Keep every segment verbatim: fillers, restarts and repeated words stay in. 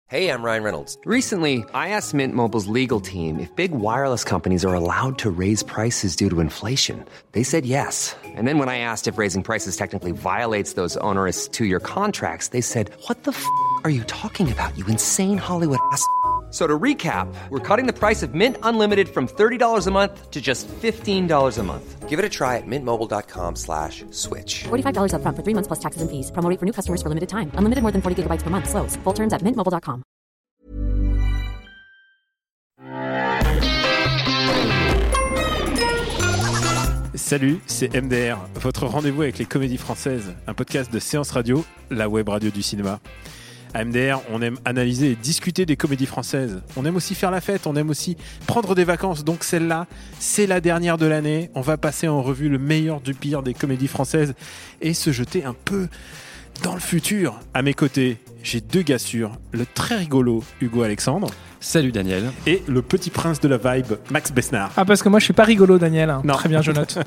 Hey, I'm Ryan Reynolds. Recently, I asked Mint Mobile's legal team if big wireless companies are allowed to raise prices due to inflation. They said yes. And then when I asked if raising prices technically violates those onerous two-year contracts, they said, what the f*** are you talking about, you insane Hollywood ass f- So to recap, we're cutting the price of Mint Unlimited from thirty dollars a month to just fifteen dollars a month. Give it a try at mintmobile.com slash switch. forty-five dollars up front for three months plus taxes and fees. Promo rate for new customers for limited time. Unlimited more than forty gigabytes per month. Slows full terms at mint mobile dot com. Salut, c'est M D R, votre rendez-vous avec les comédies françaises, un podcast de Séance Radio, la web radio du cinéma. À M D R, on aime analyser et discuter des comédies françaises. On aime aussi faire la fête, on aime aussi prendre des vacances. Donc celle-là, c'est la dernière de l'année. On va passer en revue le meilleur du pire des comédies françaises et se jeter un peu dans le futur. À mes côtés, j'ai deux gars sûrs, le très rigolo Hugo Alexandre. Salut Daniel. Et le petit prince de la vibe, Max Besnard. Ah, parce que moi je suis pas rigolo, Daniel. Non. Très bien, je note.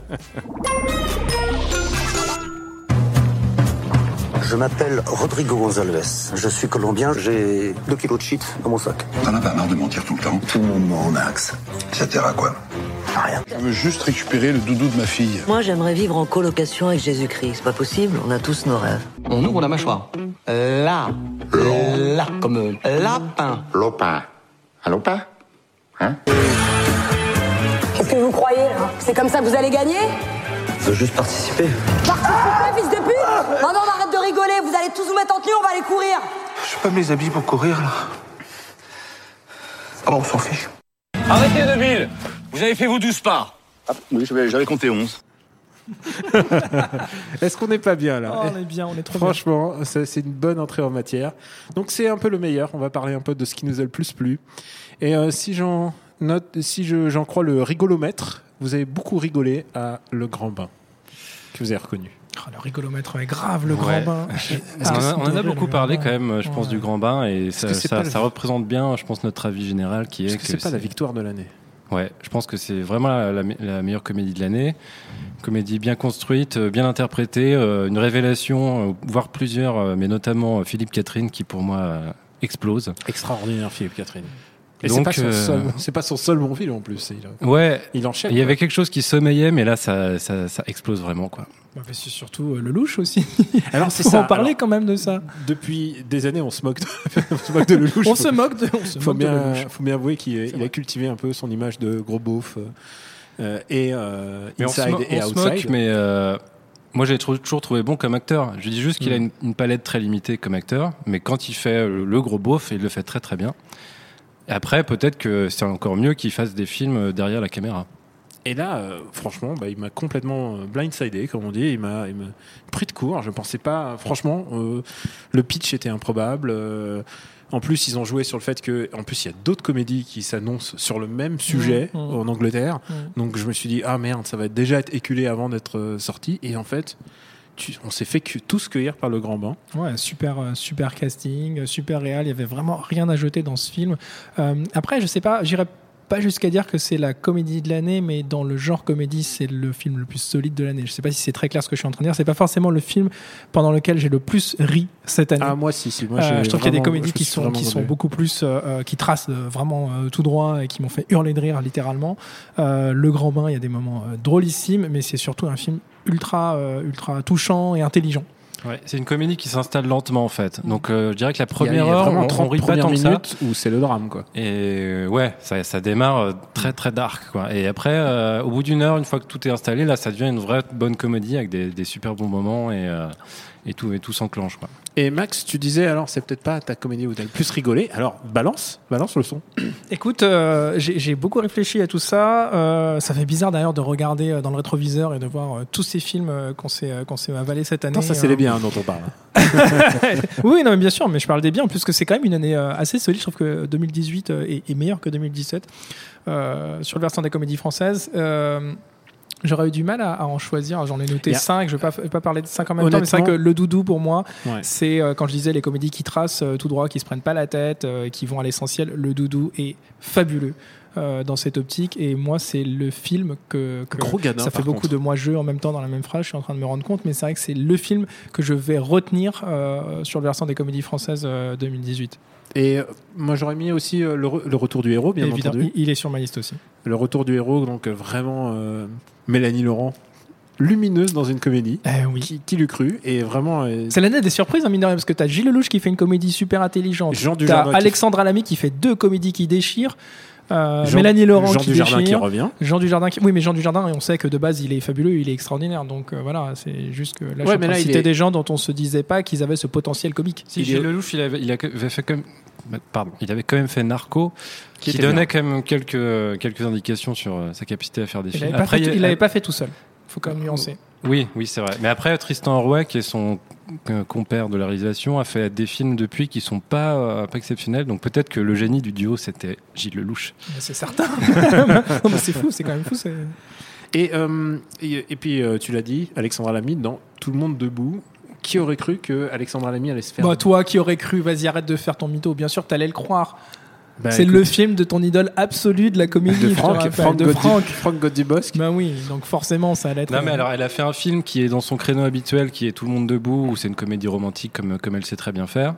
Je m'appelle Rodrigo Gonzalez. Je suis colombien, j'ai deux kilos de shit dans mon sac. T'en as pas marre de mentir tout le temps? Tout le monde ment, Max. Ça sert à quoi? Rien. Je veux juste récupérer le doudou de ma fille. Moi, j'aimerais vivre en colocation avec Jésus-Christ. C'est pas possible, on a tous nos rêves. On ouvre la mâchoire. Là. Là. Comme euh, lapin. Lopin. Un lopin? Hein? Qu'est-ce que vous croyez, là? C'est comme ça que vous allez gagner? Je veux juste participer. Participer, fils de pute! Non, non, on arrête de rigoler, vous allez tous vous mettre en tenue, on va aller courir! Je suis pas mes habits pour courir, là. Ah bon, on s'en fiche. Arrêtez de mille. Vous avez fait vos douze pas. Ah, oui, j'avais, j'avais compté onze. Est-ce qu'on n'est pas bien là? Oh, on est bien, on est trop Franchement, bien. C'est, c'est une bonne entrée en matière. Donc c'est un peu le meilleur. On va parler un peu de ce qui nous a le plus plu. Et euh, si j'en note, si je, j'en crois le rigolomètre, vous avez beaucoup rigolé à Le Grand Bain, que vous avez reconnu. Oh, le rigolomètre est grave, Le Ouais. Grand Bain. Ah, on, a, on en a beaucoup parlé quand même, je pense, ouais. du Grand Bain, et ça, ça, le... ça représente bien, je pense, notre avis général qui est Est-ce que, que c'est, c'est pas la victoire de l'année? Ouais, je pense que c'est vraiment la, la, la meilleure comédie de l'année. Comédie bien construite, bien interprétée, euh, une révélation, euh, voire plusieurs, euh, mais notamment euh, Philippe Catherine qui pour moi euh, explose. Extraordinaire Philippe Catherine. Et Donc, c'est pas son euh... seul, c'est pas son seul bon film en plus. Il, ouais, il enchaîne. Il y avait quelque chose qui sommeillait, mais là ça, ça, ça explose vraiment quoi. Bah, c'est surtout euh, Lelouch aussi. Alors c'est Faut ça. en parler Alors, quand même de ça. Depuis des années, on se moque de, on se moque de Lelouch. on, faut, se moque de, on se faut moque bien, de Lelouch. Faut bien avouer qu'il il a cultivé un peu son image de gros beauf euh, et euh, mais Inside on se, et on Outside. Se moque, mais euh, moi j'ai toujours trouvé bon comme acteur. Je dis juste qu'il mmh. a une, une palette très limitée comme acteur, mais quand il fait le, le gros beauf, il le fait très très bien. Après, peut-être que c'est encore mieux qu'il fasse des films derrière la caméra. Et là, euh, franchement, bah, il m'a complètement blindsidé, comme on dit. Il m'a, il m'a pris de court. Je pensais pas, franchement, euh, le pitch était improbable. Euh, en plus, ils ont joué sur le fait que, en plus, il y a d'autres comédies qui s'annoncent sur le même sujet mmh, mmh. en Angleterre. Mmh. Donc, je me suis dit, ah merde, ça va déjà être éculé avant d'être euh, sorti. Et en fait, tu, on s'est fait que, tous cueillir par Le Grand Bain. Ouais, super, super casting, super réal. Il y avait vraiment rien à jeter dans ce film. Euh, après, je sais pas, j'irais pas jusqu'à dire que c'est la comédie de l'année, mais dans le genre comédie, c'est le film le plus solide de l'année. Je sais pas si c'est très clair ce que je suis en train de dire. C'est pas forcément le film pendant lequel j'ai le plus ri cette année. Ah, moi si, si. Moi, euh, je trouve qu'il y a des comédies qui sont, qui sont mauvais. beaucoup plus, euh, qui tracent euh, vraiment euh, tout droit et qui m'ont fait hurler de rire littéralement. Euh, le Grand Bain, il y a des moments euh, drôlissimes, mais c'est surtout un film ultra, euh, ultra touchant et intelligent. Ouais, c'est une comédie qui s'installe lentement en fait. Donc euh, je dirais que la première il y a, il y a heure, vraiment on, trente on rit pas tant que ça. minutes où c'est le drame quoi. Et euh, ouais, ça, ça démarre euh, très très dark quoi. Et après, euh, au bout d'une heure, une fois que tout est installé, là, ça devient une vraie bonne comédie avec des, des super bons moments et euh, et tout et tout s'enclenche quoi. Et Max, tu disais alors c'est peut-être pas ta comédie où t'as le plus rigolé. Alors balance, balance le son. Écoute, euh, j'ai, j'ai beaucoup réfléchi à tout ça. Euh, ça fait bizarre d'ailleurs de regarder dans le rétroviseur et de voir euh, tous ces films euh, qu'on s'est euh, qu'on s'est avalés cette année. Non, ça c'est euh... les biens dont on parle. Oui, non, mais bien sûr, mais je parle des biens puisque c'est quand même une année euh, assez solide. Je trouve que deux mille dix-huit euh, est, est meilleur que deux mille dix-sept euh, sur le versant des comédies françaises. Euh, J'aurais eu du mal à, à en choisir. J'en ai noté cinq. Je ne vais pas, pas parler de cinq en même temps, mais c'est vrai que le doudou, pour moi, ouais. c'est euh, quand je disais les comédies qui tracent euh, tout droit, qui ne se prennent pas la tête, euh, qui vont à l'essentiel. Le doudou est fabuleux euh, dans cette optique. Et moi, c'est le film que. que Gros gadin, ça fait beaucoup contre. de moi-jeu en même temps dans la même phrase. Je suis en train de me rendre compte, mais c'est vrai que c'est le film que je vais retenir euh, sur le versant des comédies françaises euh, deux mille dix-huit. Et euh, moi, j'aurais mis aussi euh, le, re- le retour du héros, bien Évidemment, entendu. il il est sur ma liste aussi. Le retour du héros, donc euh, vraiment euh, Mélanie Laurent, lumineuse dans une comédie. Eh oui. Qui, qui l'eût cru? Et vraiment. euh, C'est l'année des surprises, hein, mine de rien, parce que t'as Gilles Lelouch qui fait une comédie super intelligente. Jean T'as Dujardin qui- Alexandre Lamy qui fait deux comédies qui déchirent. Euh, Jean- Mélanie Laurent Jean qui Dujardin déchire. qui revient. Jean Dujardin qui... Oui, mais Jean Dujardin, on sait que de base, il est fabuleux, il est extraordinaire. Donc euh, voilà, c'est juste que là, je Ouais, suis en mais train là, de il citer est- des gens dont on se disait pas qu'ils avaient ce potentiel comique. Si, Il Gilles est- Lelouch, il avait, il avait fait comme. Pardon, il avait quand même fait Narco, Qui qui, était donnait quand même quelques, quelques indications sur euh, sa capacité à faire des Il films. l'avait pas, Après, fait, il y a- il l'avait pas fait tout seul. Faut quand même nuancer. Oui, oui, c'est vrai. Mais après, Tristan Roy, qui est son euh, compère de la réalisation, a fait des films depuis qui sont pas, euh, pas exceptionnels. Donc peut-être que le génie du duo, c'était Gilles Lelouch. Mais c'est certain. Non, mais c'est fou, c'est quand même fou. C'est... Et, euh, et, et puis, euh, tu l'as dit, Alexandra Lamy, dans Tout le monde debout. Qui aurait cru que Alexandra Lamy allait se faire. Bah, toi qui aurais cru, vas-y, arrête de faire ton mytho. Bien sûr, t'allais le croire. Bah, c'est écoute, le film de ton idole absolue de la comédie. de je te Franck, rappelle, Franck, de Goddy- Franck. Franck Goddy-Bosque. Bah oui, donc forcément, ça allait être. Non, mais alors, elle a fait un film qui est dans son créneau habituel, qui est Tout le monde debout, où c'est une comédie romantique comme, comme elle sait très bien faire.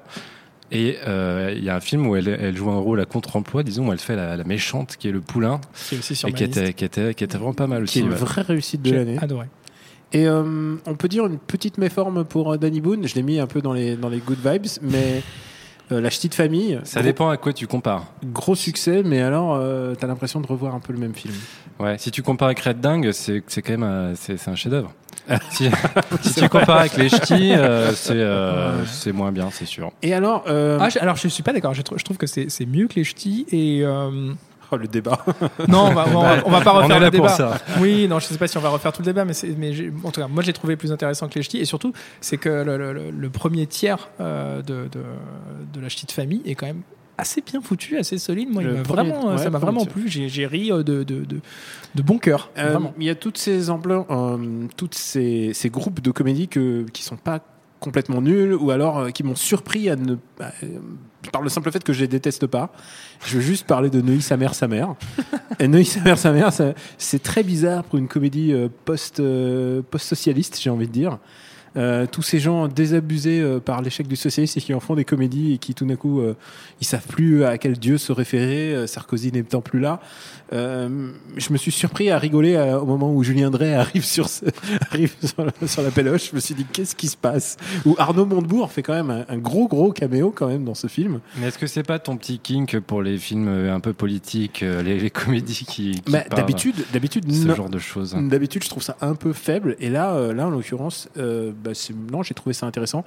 Et euh, il y a un film où elle, elle joue un rôle à contre-emploi, disons, où elle fait la, la méchante, qui est le poulain, Qui est aussi sur et ma qui liste. était, qui, était, qui était vraiment pas mal Qui est aussi. une ouais. vraie réussite de J'ai l'année. adoré. Et euh, on peut dire une petite méforme pour euh, Danny Boone. Je l'ai mis un peu dans les, dans les good vibes, mais euh, La Ch'ti de famille. Ça gros, dépend à quoi tu compares. Gros succès, mais alors euh, t'as l'impression de revoir un peu le même film. Ouais, si tu compares avec Red Dingue, c'est, c'est quand même euh, c'est, c'est un chef-d'œuvre. si si tu compares avec les ch'tis, euh, c'est, euh, Ouais. c'est moins bien, c'est sûr. Et alors, euh, Ah, je- alors je suis pas d'accord. Je, trou- je trouve que c'est, c'est mieux que les ch'tis et. euh, oh, le débat. Non, on va, on va, on va pas On refaire est le là pour débat. ça. Oui, non, je sais pas si on va refaire tout le débat, mais, c'est, mais j'ai- en tout cas, moi j'ai trouvé plus intéressant que les ch'tis. Et surtout, c'est que le, le- le- le premier tiers euh, de, de, de la ch'ti de famille est quand même assez bien foutu, assez solide. Moi, il Le m'a premier- vraiment, ouais, ça m'a premier vraiment tiers. plu. J'ai, j'ai ri euh, de, de, de, de bon cœur. Euh, Vraiment. Il y a toutes ces emblems, euh, toutes ces, ces groupes de comédie que, qui sont pas complètement nuls ou alors euh, qui m'ont surpris à ne euh, par le simple fait que je les déteste pas. Je veux juste parler de Neuilly sa mère sa mère. Et Neuilly sa mère sa mère, ça- c'est très bizarre pour une comédie euh, post euh, post-socialiste, j'ai envie de dire. Euh, tous ces gens désabusés euh, par l'échec du socialisme et qui en font des comédies et qui tout d'un coup euh, ils savent plus à quel dieu se référer, euh, Sarkozy n'étant plus là. Euh, je me suis surpris à rigoler euh, au moment où Julien Drey arrive sur ce, arrive sur la, sur la péloche. Je me suis dit qu'est-ce qui se passe? Où Arnaud Montebourg fait quand même un, un gros gros caméo quand même dans ce film. Mais est-ce que c'est pas ton petit kink pour les films euh, un peu politiques, euh, les, les comédies qui, qui Bah, parlent d'habitude, d'habitude, ce non. genre de choses? D'habitude, je trouve ça un peu faible. Et là, euh, là en l'occurrence, euh, bah, c'est, non, j'ai trouvé ça intéressant.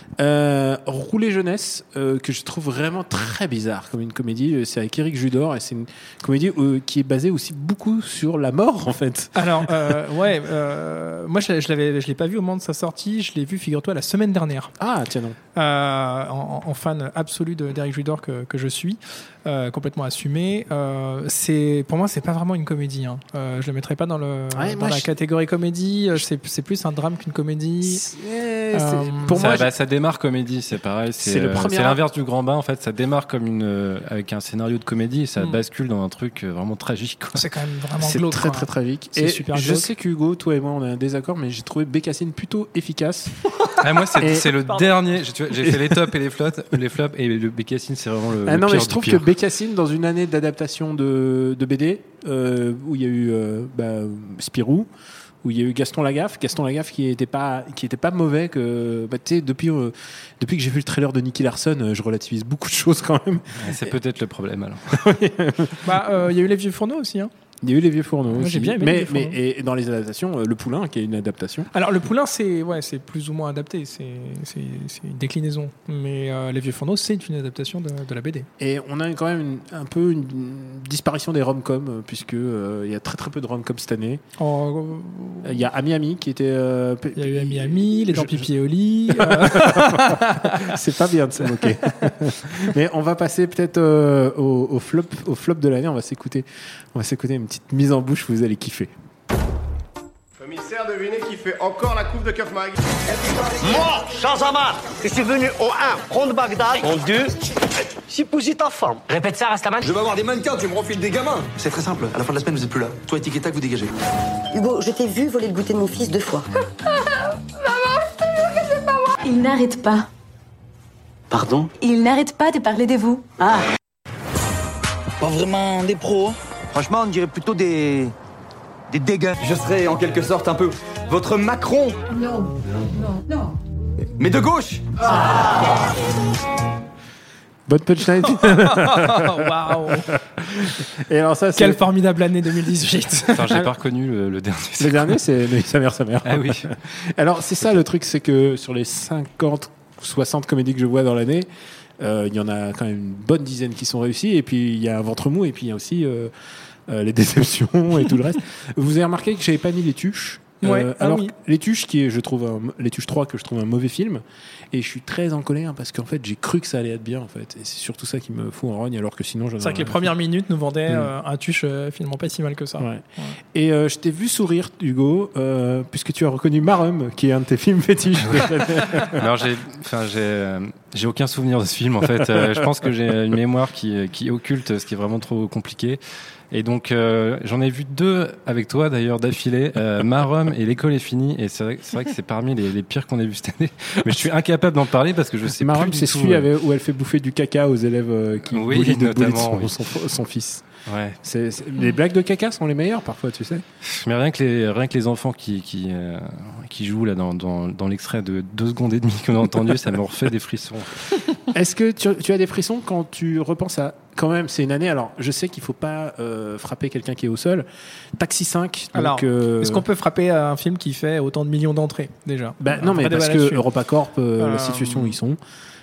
Euh, Rouler jeunesse, euh, que je trouve vraiment très bizarre comme une comédie. C'est avec Éric Judor et c'est une comédie euh, qui est basée aussi beaucoup sur la mort, en fait. Alors, euh, ouais, euh, moi je, je l'avais, je l'ai pas vu au moment de sa sortie. Je l'ai vu, figure-toi, la semaine dernière. Ah, tiens non. Euh, en, en fan absolu de, d'Éric Judor que, que je suis, euh, complètement assumé. Euh, c'est, pour moi, c'est pas vraiment une comédie. Hein. Euh, je le mettrais pas dans, le, Ouais, dans moi, la je- catégorie comédie. Euh, C'est, c'est plus un drame qu'une comédie. C'est- c'est- Euh, pour ça, moi, bah, ça démarre comédie, c'est pareil. C'est, C'est le euh, premier c'est acte. l'inverse du grand bain en fait. Ça démarre comme une euh, avec un scénario de comédie et ça Mm. bascule dans un truc euh, vraiment tragique. Quoi. C'est quand même vraiment c'est glauque. très quoi. très tragique. C'est Et super je glauque. sais qu'Hugo, toi et moi, on a un désaccord, mais j'ai trouvé Bécassine plutôt efficace. Ah, moi, c'est, Et- c'est le Pardon. dernier. J'ai, tu vois, j'ai fait les tops et les flops, les flops et le Bécassine, c'est vraiment le, Ah le non, pire mais je du trouve pire. que Bécassine, dans une année d'adaptation de, de B D, euh, où il y a eu euh, bah, Spirou, où il y a eu Gaston Lagaffe, Gaston Lagaffe qui était pas qui était pas mauvais que bah, tu sais depuis euh, depuis que j'ai vu le trailer de Nicky Larson, euh, je relativise beaucoup de choses quand même. Ouais, c'est peut-être le problème alors. Bah, euh, il y a eu Les Vieux Fourneaux aussi. Hein. Il y a eu les vieux fourneaux Moi, aussi. j'ai bien aimé mais, Les Vieux mais Fourneaux. et dans les adaptations, euh, le Poulain qui est une adaptation. Alors le Poulain, c'est ouais, c'est plus ou moins adapté. C'est, c'est, c'est une déclinaison. Mais euh, Les Vieux Fourneaux, c'est une adaptation de, de la B D. Et on a quand même une- un peu une disparition des rom-coms euh, puisque euh, il y a très très peu de rom-coms cette année. Oh, Il y a Ami Ami qui était. euh, il y a eu Ami Ami, Les Dents Je- Pipi et au lit. euh, C'est pas bien de se moquer. Mais on va passer peut-être euh, au, au flop, au flop de l'année. On va s'écouter, on va s'écouter une petite mise en bouche. Vous allez kiffer. Commissaire, devinez qui fait encore la coupe de Keuf Mag. Moi, Shazamar, je suis venu au un, prendre Bagdad, en deux, j'épouser ta femme. Répète ça, Rastaman. Je vais avoir des mannequins, tu me refiles des gamins. C'est très simple. À la fin de la semaine, vous êtes plus là. Toi et Tic et Tac, vous dégagez. Hugo, je t'ai vu voler le goûter de mon fils deux fois. Il n'arrête pas. Pardon? Il n'arrête pas de parler de vous. Ah. Pas vraiment des pros. Franchement, on dirait plutôt des... des dégâts. Je serais en quelque sorte un peu votre Macron. Non, non, non. Mais de gauche. Ah. Bonne punchline. Waouh. Et alors ça, c'est... Quelle formidable année deux mille dix-huit. Enfin, j'ai pas reconnu le, le dernier. Le dernier, c'est mais sa mère, sa mère. Ah oui. Alors c'est ça le truc, c'est que sur les cinquante, soixante comédies que je vois dans l'année, euh, il y en a quand même une bonne dizaine qui sont réussies. Et puis il y a un ventre mou, et puis il y a aussi euh, euh, les déceptions et tout le reste. Vous avez remarqué que j'avais pas mis Les Tuches. Ouais, euh, ah alors oui. Les Tuches, qui est, je trouve, un, Les Tuches trois, que je trouve un mauvais film, et je suis très en colère parce qu'en fait j'ai cru que ça allait être bien en fait, et c'est surtout ça qui me fout en rogne, alors que sinon j'en ai C'est vrai que les rien à premières minutes nous vendaient Mm. euh, un tuche euh, finalement pas si mal que ça. Ouais. Et euh, je t'ai vu sourire, Hugo, euh, puisque tu as reconnu Marum, qui est un de tes films fétiches. Alors j'ai, enfin j'ai, euh, j'ai aucun souvenir de ce film en fait. Euh, je pense que j'ai une mémoire qui qui occulte, ce qui est vraiment trop compliqué. Et donc euh, j'en ai vu deux avec toi d'ailleurs d'affilée, euh, Marum et L'école est finie. Et c'est vrai, c'est vrai que c'est parmi les, les pires qu'on ait vu cette année. Mais je suis incapable d'en parler parce que je sais Marum, plus c'est du tout. celui euh, avec- où elle fait bouffer du caca aux élèves euh, qui Oui, boulient de bully notamment, son, oui. son, son fils. Ouais. C'est, c'est- les blagues de caca sont les meilleures parfois, tu sais. Mais rien que les, rien que les enfants qui, qui, euh, qui jouent là dans, dans, dans l'extrait de deux secondes et demie qu'on a entendu, ça me refait des frissons. Est-ce que tu, tu as des frissons quand tu repenses à... Quand même, c'est une année... Alors, je sais qu'il ne faut pas euh, frapper quelqu'un qui est au sol. Taxi cinq, donc... Alors, euh, est-ce qu'on peut frapper à un film qui fait autant de millions d'entrées déjà? bah, Un non, vrai mais débat parce que là-dessus. EuropaCorp, euh, Euh, la situation où ils sont...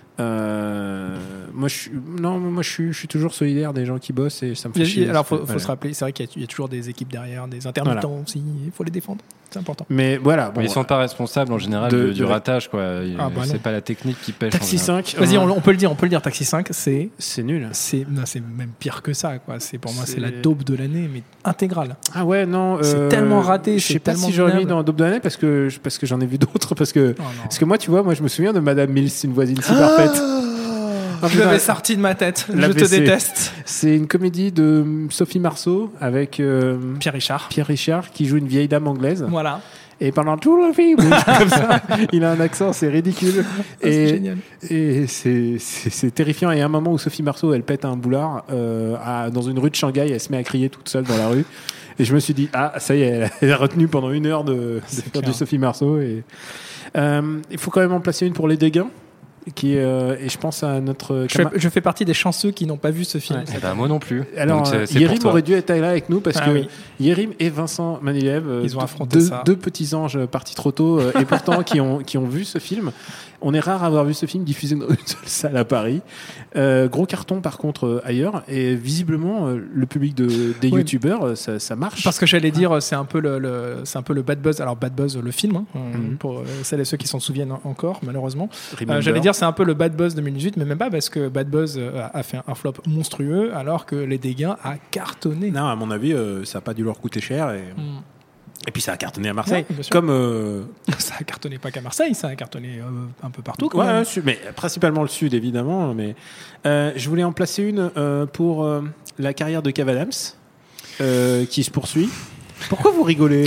Euh, moi, je suis, non, moi, je suis, je suis toujours solidaire des gens qui bossent et ça me fait Il y a- chier. Alors, faut, faut Voilà. se rappeler, c'est vrai qu'il y a, il y a toujours des équipes derrière, des intermittents Voilà. aussi. Il faut les défendre, c'est important. Mais voilà. Bon, Mais ils sont pas responsables en général de- de- du de- ratage, quoi. Il- Ah, bah c'est non. pas la technique qui pêche. en Taxi général. cinq. Vas-y, euh, on, on peut le dire, on peut le dire. Taxi cinq, c'est c'est nul. c'est non, c'est même pire que ça, quoi. C'est pour moi, c'est, C'est- la daube de l'année, mais intégrale. Ah ouais, non. C'est euh, tellement raté, Je c'est sais pas tellement si j'aurais mis minable. dans Daube de l'année parce que, parce que j'en ai vu d'autres. Parce que, Oh, non. parce que moi, tu vois, moi, je me souviens de Madame Mills, une voisine si parfaite. Ah, Je putain, l'avais sorti de ma tête. l'A Je B te C. déteste. C'est une comédie de Sophie Marceau avec euh, Pierre Richard. Pierre Richard qui joue une vieille dame anglaise. Voilà. Et pendant tout le film, comme ça, il a un accent, c'est ridicule. c'est et génial. et c'est, c'est, c'est terrifiant. Et à un moment où Sophie Marceau, elle pète un boulard euh, à- dans une rue de Shanghai, elle se met à crier toute seule dans la rue. Et je me suis dit, ah, ça y est, elle a- elle a retenu pendant une heure de, de faire clair. du Sophie Marceau. Et, euh, il faut quand même en placer une pour Les Dégains. Qui, euh, et je pense à notre Je fais, camar- je fais partie des chanceux qui n'ont pas vu ce film. Ouais. Eh ben, moi non plus. Alors, Donc, c'est- euh, c'est pour Yérim toi. aurait dû être là avec nous parce Ah que oui. Yérim et Vincent Manilev, euh, Ils ont deux- affronté deux, ça. deux petits anges partis trop tôt euh, et pourtant qui ont, qui ont vu ce film. On est rare à avoir vu ce film diffusé dans une seule salle à Paris. Euh, gros carton par contre euh, ailleurs et visiblement euh, le public de, des Oui. youtubeurs euh, ça, ça marche. Parce que j'allais dire, c'est un peu le, le- c'est un peu le bad buzz. Alors bad buzz, le film, hein, Mhm. pour euh, celles et ceux qui s'en souviennent encore, malheureusement. Remember. Euh, j'allais dire, c'est un peu le bad buzz deux mille dix-huit, mais même pas parce que bad buzz euh, a, a fait un flop monstrueux, alors que Les Dégains a cartonné. Non, à mon avis, euh, ça n'a pas dû leur coûter cher et, Mm. et puis ça a cartonné à Marseille. Ouais, bien sûr. Comme euh, Ça a cartonné pas qu'à Marseille, ça a cartonné euh, un peu partout. Quand Ouais, même. ouais, su- mais principalement le sud évidemment. Mais euh, je voulais en placer une euh, pour euh, la carrière de Kev Adams euh, qui se poursuit. Pourquoi vous rigolez?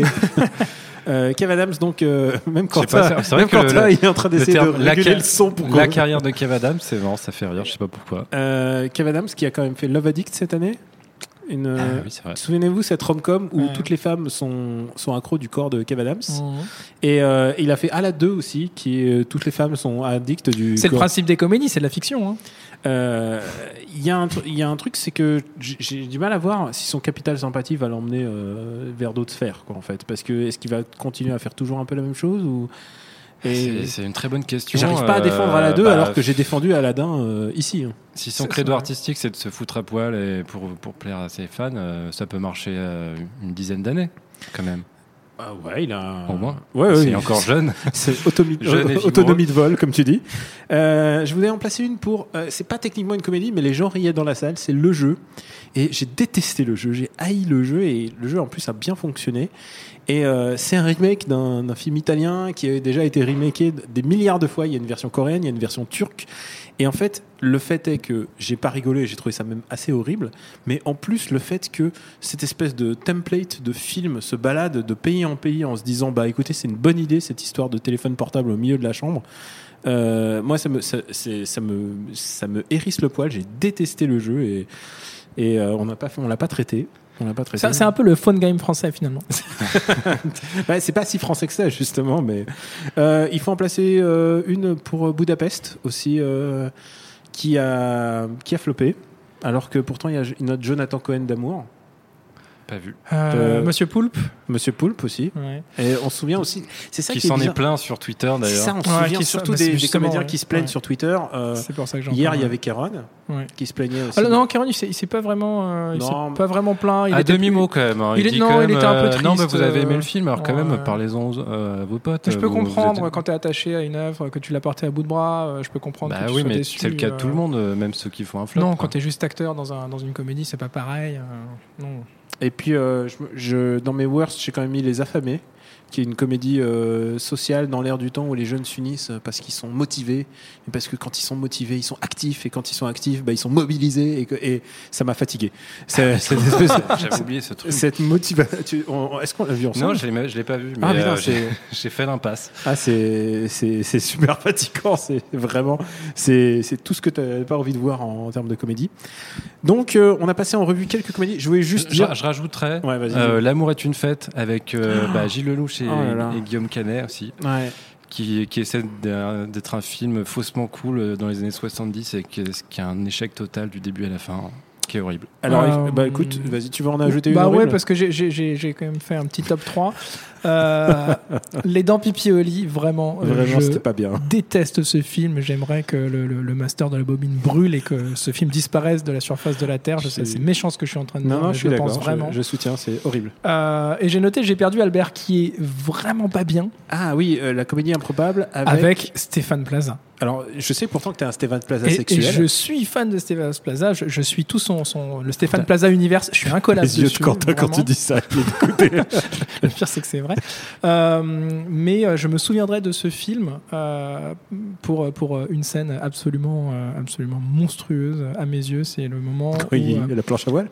Euh, Kev Adams, donc, euh, même quand Je sais pas, ça- c'est- c'est vrai même que quand le- ça, il est en train le d'essayer de terme- la réguler car- le son pour La qu'on- carrière de Kev Adams, c'est marrant, ça fait rire, je sais pas pourquoi. Euh, Kev Adams qui a quand même fait Love Addict cette année. Une, euh, Ah oui, c'est vrai. Souvenez-vous cette rom-com où Ouais. toutes les femmes sont, sont accros du corps de Kev Adams. Mhm. Et euh, il a fait À la deux aussi, qui est euh, toutes les femmes sont addictes du C'est le corps. principe des comédies, c'est de la fiction. Hein. Euh, Il y, a un tr- il y a un truc, c'est que j'ai j'ai du mal à voir si son capital sympathie va l'emmener euh, vers d'autres sphères, quoi, en fait. Parce que est-ce qu'il va continuer à faire toujours un peu la même chose ou... Et C'est c'est une très bonne question. j'arrive pas à euh, défendre Aladdin bah, alors que j'ai défendu Aladdin euh, ici. hein. Si son C'est- credo c'est- artistique c'est de se foutre à poil et pour, pour plaire à ses fans, euh, ça peut marcher euh, une dizaine d'années quand même. Ah ouais, il a. Au moins. Ouais, ouais, C'est il- encore jeune. C'est automi- Jeune et autonomie de vol, comme tu dis. Euh, je voulais en placer une pour. Euh, c'est pas techniquement une comédie, mais les gens riaient dans la salle. C'est Le Jeu. Et j'ai détesté le jeu. J'ai haï le jeu. Et le jeu, en plus, a bien fonctionné. Et euh, c'est un remake d'un, d'un film italien qui a déjà été remaké des milliards de fois. Il y a une version coréenne, il y a une version turque. Et en fait, le fait est que j'ai pas rigolé, j'ai trouvé ça même assez horrible, mais en plus, le fait que cette espèce de template de film se balade de pays en pays en se disant, bah écoutez, c'est une bonne idée cette histoire de téléphone portable au milieu de la chambre. Euh, moi, ça me, ça, c'est, ça me, ça me hérisse le poil. J'ai détesté le jeu et, et euh, on n'a pas, on l'a pas traité. On l'a pas traité. Ça, c'est un peu le phone game français finalement. Ouais, c'est pas si français que ça justement, mais euh, il faut en placer euh, une pour Budapest aussi, euh, qui a, qui a floppé, alors que pourtant il y a notre Jonathan Cohen d'amour. Pas vu. Euh, euh, Monsieur Poulpe. Monsieur Poulpe aussi. Ouais. Et on se souvient aussi. C'est ça qui, qui s'en est, est plein sur Twitter d'ailleurs. C'est ça, on se ouais, souvient surtout ça, des, des comédiens ouais. qui se plaignent ouais. sur Twitter. Euh, c'est pour ça que j'en hier, parle. il y avait Kéron ouais. qui se plaignait aussi. Alors, non, Kéron, il s'est, il s'est pas vraiment, euh, il non, s'est pas vraiment plaint. Il à était demi-mot quand même. Hein. Il, il est, dit non, quand il même, était un peu euh, triste. Non, mais vous avez aimé le film, alors quand ouais. même, parlez-en euh, à vos potes. Je peux vous, comprendre vous êtes... quand t'es attaché à une œuvre, que tu l'as portée à bout de bras. Euh, je peux comprendre. Bah que tu oui, sois mais déçu, c'est le cas de tout euh... le monde, même ceux qui font un flop. Non, quoi. quand t'es juste acteur dans un dans une comédie, c'est pas pareil. Euh, non. Et puis, euh, je, je, dans mes worst, j'ai quand même mis Les Affamés, qui est une comédie euh, sociale dans l'ère du temps où les jeunes s'unissent parce qu'ils sont motivés, et parce que quand ils sont motivés, ils sont actifs, et quand ils sont actifs, bah, ils sont mobilisés, et, que, et ça m'a fatigué. C'est, cette espèce de, J'avais oublié ce truc. Cette motivation. Est-ce qu'on l'a vu ensemble ? Non, je l'ai, je l'ai pas vu, mais ah, euh, non, j'ai, j'ai fait l'impasse. Ah, c'est, c'est, c'est super fatigant, c'est vraiment, c'est, c'est tout ce que tu n'as pas envie de voir en, en termes de comédie. Donc, euh, on a passé en revue quelques comédies. Je voulais juste je, dire... je rajouterais ouais, euh, L'amour est une fête avec euh, bah, Gilles Lelouch et, oh et Guillaume Canet aussi. Ouais. Qui, qui essaie d'être un film faussement cool dans les années soixante-dix et qui, qui a un échec total du début à la fin, qui est horrible. Alors, euh, bah écoute, vas-y, tu veux en ajouter bah une horrible ? Ouais, parce que j'ai, j'ai, j'ai quand même fait un petit top trois. Euh, les dents pipi au lit, vraiment. Vraiment, je c'était pas bien. déteste ce film. J'aimerais que le, le, le master de la bobine brûle et que ce film disparaisse de la surface de la Terre. Je sais, c'est méchant ce que je suis en train de non, dire, non, mais je, je le suis pense vraiment. Je, je soutiens, c'est horrible. Euh, et j'ai noté, j'ai perdu Albert, qui est vraiment pas bien. Ah oui, euh, la comédie improbable avec... avec Stéphane Plaza. Alors, je sais pourtant que tu es un Stéphane Plaza et, sexuel. Et je suis fan de Stéphane Plaza. Je, je suis tout son, son le Stéphane Putain. Plaza Universe. Je suis un collab dessus. Les yeux de Quentin quand tu dis ça. Le pire, c'est que c'est vrai. Euh, mais euh, je me souviendrai de ce film euh, pour pour une scène absolument euh, absolument monstrueuse à mes yeux. C'est le moment Quand où il y euh, a la planche à voile.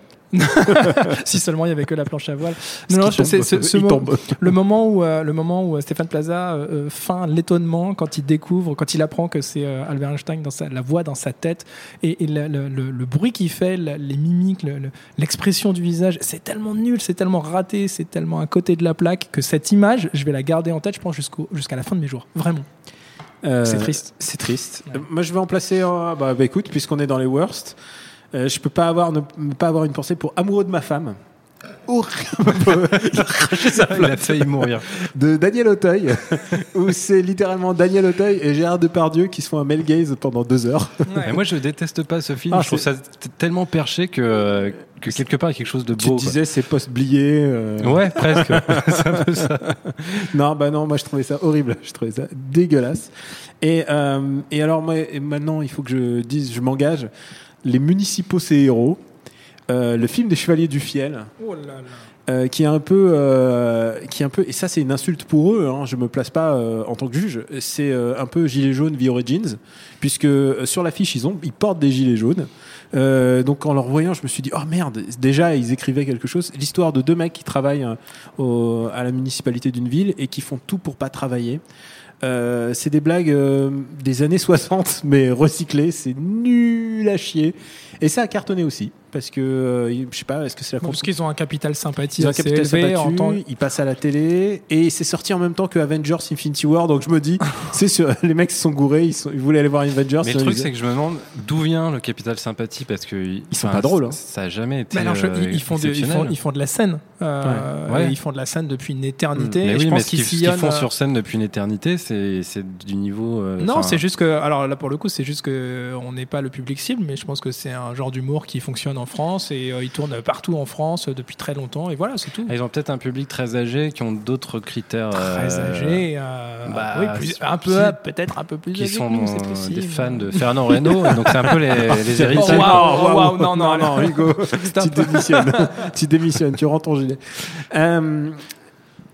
Si seulement il y avait que la planche à voile. Non, non, tombe, c'est, c'est, ce il mo- tombe. le moment où euh, le moment où Stéphane Plaza euh, feint l'étonnement quand il découvre, quand il apprend que c'est euh, Albert Einstein dans sa, la voix dans sa tête et, et le, le, le, le bruit qu'il fait, la, les mimiques, le, le, l'expression du visage, c'est tellement nul, c'est tellement raté, c'est tellement à côté de la plaque que cette image, je vais la garder en tête, je pense jusqu'au, jusqu'à la fin de mes jours, vraiment. Euh, c'est triste. C'est triste. Ouais. Euh, moi, je vais en placer. Euh, bah, bah écoute, puisqu'on est dans les worst. Euh, je peux pas avoir ne, ne pas avoir une pensée pour Amoureux de ma femme. Horrible. Il a failli mourir. De Daniel Auteuil, où c'est littéralement Daniel Auteuil et Gérard Depardieu qui se font un male gaze pendant deux heures. Ouais. Et moi, je déteste pas ce film. Ah, je trouve ça t- tellement perché que, que quelque part, il y a quelque chose de beau. Tu te disais, c'est post-blié. Euh... Ouais, presque. C'est un peu ça. Non, bah non, moi je trouvais ça horrible. Je trouvais ça dégueulasse. Et, euh, et alors, moi, et maintenant, il faut que je dise, je m'engage. Les municipaux, c'est héros. Euh, le film des Chevaliers du Fiel. Oh là là. Euh, qui est un peu, euh, qui est un peu, et ça c'est une insulte pour eux. Hein, je me place pas euh, en tant que juge. C'est euh, un peu gilet jaune V Origins, puisque euh, sur l'affiche ils ont, ils portent des gilets jaunes. Euh, donc en leur voyant, je me suis dit oh merde. Déjà ils écrivaient quelque chose. L'histoire de deux mecs qui travaillent euh, au, à la municipalité d'une ville et qui font tout pour pas travailler. Euh, c'est des blagues euh, des années soixante, mais recyclées. C'est nul à chier. Et ça a cartonné aussi. Parce que, euh, je sais pas, est-ce que c'est la bon, comp- Parce qu'ils ont un capital sympathie Ils ont un assez capital élevé sympathie, en tant... ils passent à la télé, et c'est sorti en même temps que Avengers Infinity War, donc je me dis, c'est sûr, les mecs se sont gourés, ils, sont, ils voulaient aller voir Avengers. Mais le truc, c'est que je me demande d'où vient le capital sympathie, parce que ils sont pas drôles. Hein. Ça a jamais été. Mais alors, je, euh, ils, font de, ils, font, ils font de la scène. Euh, ouais. Ouais. Ils font de la scène depuis une éternité. Mais et oui, je pense mais ce qu'ils, qu'ils, ce qu'ils font euh... sur scène depuis une éternité, c'est, c'est du niveau. Euh, non, c'est juste que. Alors là, pour le coup, c'est juste que on n'est pas le public cible, mais je pense que c'est un genre d'humour qui fonctionne en France et euh, il tourne partout en France depuis très longtemps. Et voilà, c'est tout. Ils ont peut-être un public très âgé qui ont d'autres critères. Très euh, âgé. Euh, bah, oui, plus, un peu, qui, peut-être un peu plus qui âgé sont que nous, c'est possible. Des fans de Fernand Reynaud, donc c'est un peu les, les héritiers. Oh, waouh, wow, wow, non, non, non, Hugo, tu démissionnes, tu démissionnes, tu rends ton gilet. Euh,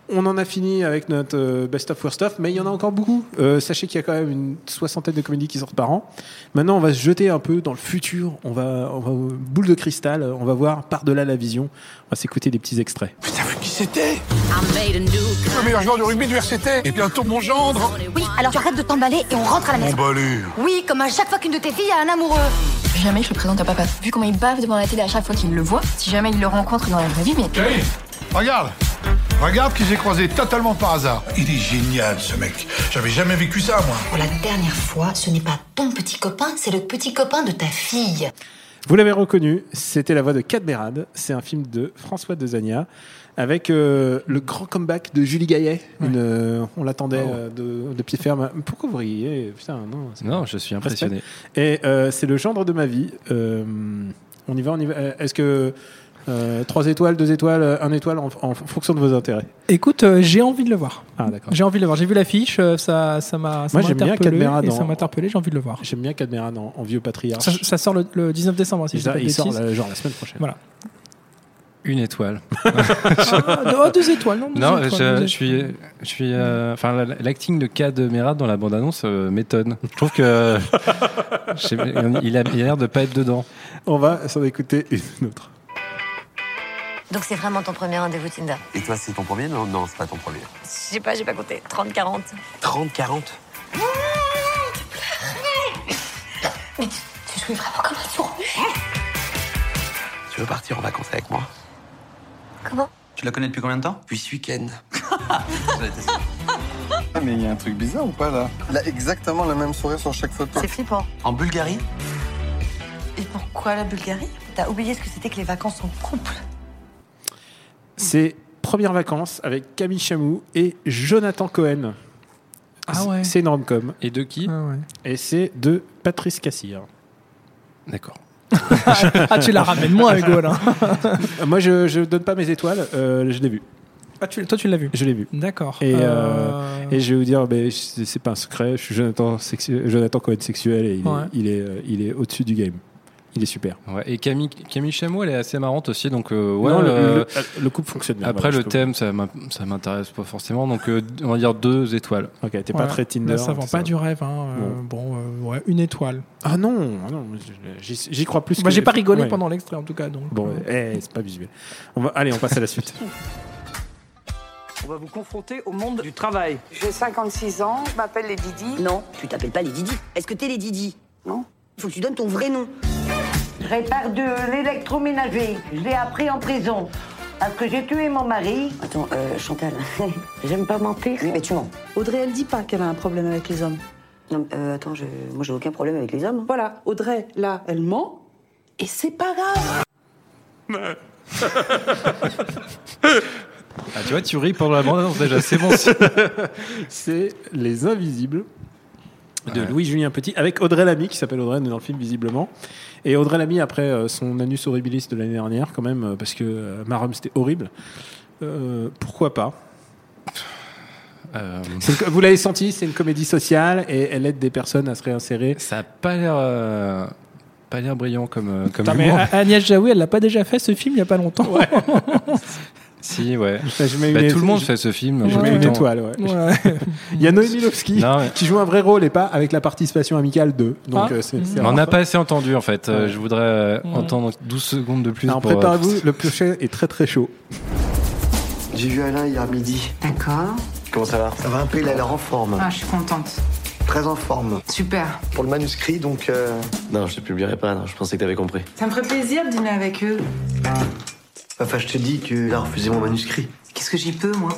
On en a fini avec notre euh, best of worst of, mais il y en a encore beaucoup. Euh, sachez qu'il y a quand même une soixantaine de comédies qui sortent par an. Maintenant, on va se jeter un peu dans le futur. On va, on va boule de cristal. On va voir par-delà la vision. On va s'écouter des petits extraits. Putain, vu qui c'était? Le meilleur joueur de rugby de l'U R C T. Et bientôt mon gendre. Oui, alors tu arrêtes de t'emballer et on rentre à la maison. Emballé. Oui, comme à chaque fois qu'une de tes filles a un amoureux. Jamais je le présente à papa. Vu comment il bave devant la télé à chaque fois qu'il le voit, si jamais il le rencontre dans la vraie vie, mais... Camille, regarde. Regarde qui j'ai croisé totalement par hasard. Il est génial, ce mec. J'avais jamais vécu ça, moi. Pour la dernière fois, ce n'est pas ton petit copain, c'est le petit copain de ta fille. Vous l'avez reconnu, c'était la voix de Cadmerade. C'est un film de François Dezania avec euh, le grand comeback de Julie Gaillet. Ouais. Une, euh, on l'attendait oh. euh, de, de pied ferme. Pourquoi vous riez? Putain, non, non, je suis impressionné. Et euh, c'est le gendre de ma vie. Euh, on y va, on y va. Est-ce que euh, trois étoiles, deux étoiles, un étoile en, en fonction de vos intérêts? Écoute, euh, j'ai envie de le voir. Ah, d'accord. J'ai envie de le voir. J'ai vu l'affiche, euh, ça, ça m'a, ça Moi, m'a j'aime bien Cadmerade. Et ça m'a interpellé. J'ai envie de le voir. J'aime bien Cadmerade en, en vieux patriarche. Ça, ça sort le, le dix-neuf décembre. Si il je dis pas de il sort bêtises. la, genre la semaine prochaine. Voilà. Une étoile. ah, oh, deux étoiles, non, deux non étoiles, je, deux je suis, je suis, enfin, euh, l'acting de Cadmerade dans la bande-annonce euh, m'étonne. Je trouve que je sais, il a, il a l'air de pas être dedans. On va s'en écouter une autre. Donc c'est vraiment ton premier rendez-vous Tinder? Et toi, c'est ton premier? Non, non, c'est pas ton premier. Je sais pas, j'ai pas compté. trente quarante. trente quarante? Mais tu, tu joues vraiment comme un sourd. Tu veux partir en vacances avec moi? Comment? Tu la connais depuis combien de temps? Depuis ce week-end. Ah, mais il y a un truc bizarre ou pas là? Il a exactement le même sourire sur chaque photo. C'est flippant. En Bulgarie? Et pourquoi la Bulgarie? T'as oublié ce que c'était que les vacances en couple. C'est Premières vacances avec Camille Chamou et Jonathan Cohen. Ah ouais. C'est une rom-com. Et de qui? Ah ouais. Et c'est de Patrice Cassir. D'accord. Ah, tu la ramènes moins, Hugo, là. Moi, je ne donne pas mes étoiles. Euh, je l'ai vu. Ah, tu, toi, tu l'as vu? Je l'ai vu. D'accord. Et, euh... Euh... et je vais vous dire, mais c'est, c'est pas un secret. Je suis Jonathan, sexu... Jonathan Cohen sexuel et il, ouais. est, il, est, il est au-dessus du game. Il est super. Ouais, et Camille, Camille Chamou, elle est assez marrante aussi. Donc, euh, ouais, non, le, euh, le, le couple fonctionne bien. Après, voilà, le thème, ça, ça m'intéresse pas forcément. Donc, euh, on va dire deux étoiles. Ok, t'es ouais, pas très Tinder. Ça vend pas ça. Du rêve. Hein. Bon, bon euh, ouais, une étoile. Ah non, non j'y, j'y crois plus. Moi, que... j'ai pas rigolé ouais. pendant l'extrait en tout cas. Donc, bon, euh... eh, c'est pas visuel. On va... Allez, on passe à la suite. On va vous confronter au monde du travail. J'ai cinquante-six ans, je m'appelle les Didi. Non, tu t'appelles pas les Didi. Est-ce que t'es les Didi? Non. Il faut que tu donnes ton vrai nom. Je répare de l'électroménager. Je l'ai appris en prison. Parce que j'ai tué mon mari. Attends, euh, Chantal. J'aime pas mentir. Oui, mais tu mens. Audrey, elle dit pas qu'elle a un problème avec les hommes. Non, euh, attends, je... moi j'ai aucun problème avec les hommes. Voilà, Audrey, là, elle ment. Et c'est pas grave. Ah, tu vois, tu ris pendant la bande-annonce déjà, c'est bon. C'est Les Invisibles de ouais. Louis-Julien Petit avec Audrey Lamy qui s'appelle Audrey dans le film visiblement. Et Audrey Lamy après euh, son Anus Horribilis de l'année dernière quand même euh, parce que euh, Marum c'était horrible. Euh, pourquoi pas? Euh... Une, vous l'avez senti, c'est une comédie sociale et elle aide des personnes à se réinsérer. Ça a pas l'air euh, pas l'air brillant comme euh, comme Attends, mais Agnès Jaoui, elle l'a pas déjà fait ce film il y a pas longtemps? Ouais. Si, ouais. Je mets bah, une tout le monde je... fait ce film. Je mets une étoile, ouais. ouais. Il y a Noémie Lovski qui joue un vrai rôle et pas avec la participation amicale de. Donc, ah, euh, c'est, c'est on n'a pas assez entendu en fait. Ouais. Euh, je voudrais euh, ouais. entendre douze secondes de plus. Alors, pour, préparez-vous, euh... le prochain est très très chaud. J'ai vu Alain hier midi. D'accord. Comment ça va? Ça va un peu, il a l'air en forme. Ah, je suis contente. Très en forme. Super. Pour le manuscrit, donc. Euh... Non, je te publierai pas, non, je pensais que t'avais compris. Ça me ferait plaisir de dîner avec eux. Enfin, je te dis qu'il a refusé mon manuscrit. Qu'est-ce que j'y peux, moi?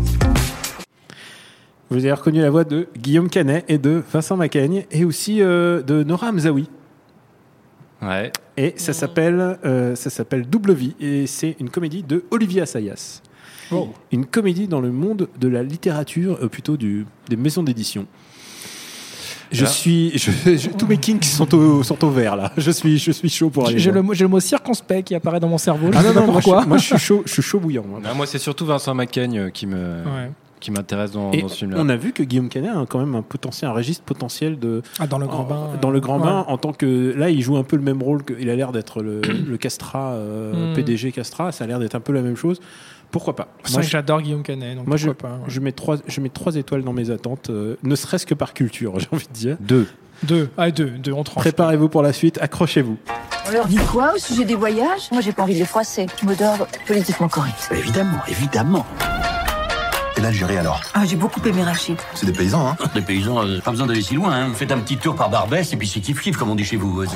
Vous avez reconnu la voix de Guillaume Canet et de Vincent Macaigne et aussi euh, de Nora Hamzaoui. Ouais. Et ça s'appelle, euh, ça s'appelle Double Vie et c'est une comédie de Olivier Assayas. Oh. Une comédie dans le monde de la littérature, euh, plutôt du, des maisons d'édition. Je Alors. suis, je, je, tous mes kinks sont au, sont au vert là. Je suis, je suis chaud pour aller. J'ai le, j'ai le mot circonspect qui apparaît dans mon cerveau. Je ah sais non, pas non, pourquoi. Moi, je, moi, je suis chaud, je suis chaud bouillant. Moi, non, moi c'est surtout Vincent Macaigne qui me, ouais. qui m'intéresse dans, Et dans ce film-là. on a vu que Guillaume Canet a quand même un potentiel, un registre potentiel de Ah, dans le grand en- bain. dans le grand ouais. bain en tant que là il joue un peu le même rôle que il a l'air d'être le, le Castra euh, Mm. P D G Castra, ça a l'air d'être un peu la même chose. Pourquoi pas? C'est vrai que j'adore Guillaume Canet, donc moi je, pourquoi pas. ouais. je mets trois je mets trois étoiles dans mes attentes, euh, ne serait-ce que par culture, j'ai envie de dire. Deux. Deux, ah deux, deux, on tranche. Préparez-vous pour la suite, accrochez-vous. On leur dit quoi au sujet des voyages? Moi, j'ai pas envie de les froisser. Je me dors politiquement correct. Évidemment, évidemment. Et l'Algérie alors? Ah, j'ai beaucoup aimé Rachid. C'est des paysans, hein? Les paysans, euh, pas besoin d'aller si loin. Hein. Vous faites un petit tour par Barbès et puis c'est kiff-kiff, comme on dit chez vous.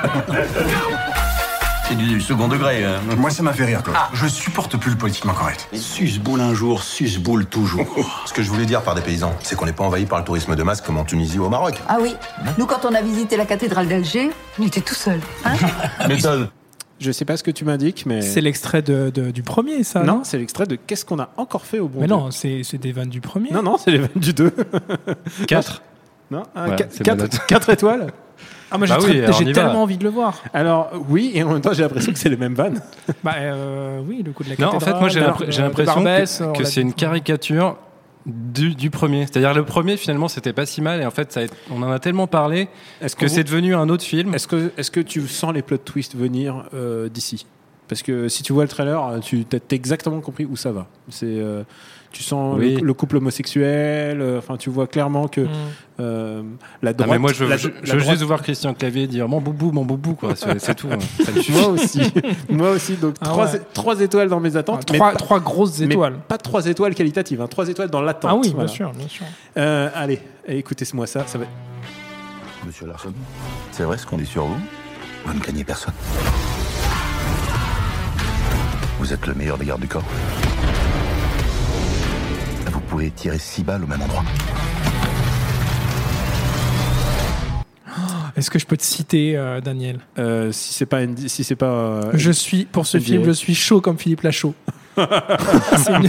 C'est du second degré. Hein. Moi, ça m'a fait rire, Claude. Je supporte plus le politiquement correct. Suce-boule un jour, suce-boule toujours. Ce que je voulais dire par des paysans, c'est qu'on n'est pas envahi par le tourisme de masse comme en Tunisie ou au Maroc. Ah oui, nous quand on a visité la cathédrale d'Alger, on était tout seul. Hein Méthode. Je sais pas ce que tu m'indiques, mais C'est l'extrait de, de- du premier, ça. non, c'est l'extrait de Qu'est-ce qu'on a encore fait au bon Mais Dieu. non, c'est c'est des vannes du premier. non, non, c'est les vannes du deux. Quatre. Non, un, Ouais, qua- c'est ma quatre, note. quatre étoiles. Ah, moi j'ai Bah très- oui, alors j'ai on y va. tellement envie de le voir. Alors oui, et en même temps j'ai l'impression que c'est les mêmes vannes. Bah euh, oui, le coup de la Non, cathédrale. en fait, moi j'ai de- l'impr- j'ai de l'impression Barbès, que, on que l'a c'est dit. une caricature du, du premier. C'est-à-dire le premier, finalement, c'était pas si mal, et en fait, ça a été- on en a tellement parlé Est-ce que qu'on- c'est devenu un autre film. Est-ce que, est-ce que tu sens les plot twists venir euh, d'ici? Parce que si tu vois le trailer, tu as exactement compris où ça va. C'est, euh, tu sens Oui. le, le couple homosexuel. euh, Enfin, tu vois clairement que Mm. euh, la Ah, droite. mais moi, je veux, la- je, la je veux droite- juste voir Christian Clavier dire mon boubou, mon boubou, quoi. C'est, c'est tout. hein. Ça me suffit. Moi aussi. Moi aussi. Donc Ah trois, ouais. trois étoiles dans mes attentes. Trois, mais, trois grosses mais étoiles. pas trois étoiles qualitatives. Hein, trois étoiles dans l'attente. Ah oui, Voilà. bien sûr, bien sûr. Euh, allez, écoutez-moi ça. Ça va. Monsieur Larson, c'est vrai ce qu'on dit sur vous? Vous ne craignez personne. Vous êtes le meilleur des gardes du corps. Vous pouvez tirer six balles au même endroit. Est-ce que je peux te citer, euh, Daniel? Euh, si c'est pas Andy- si c'est pas. euh, Je suis, pour ce N D A. film, je suis chaud comme Philippe Lachaud. C'est une-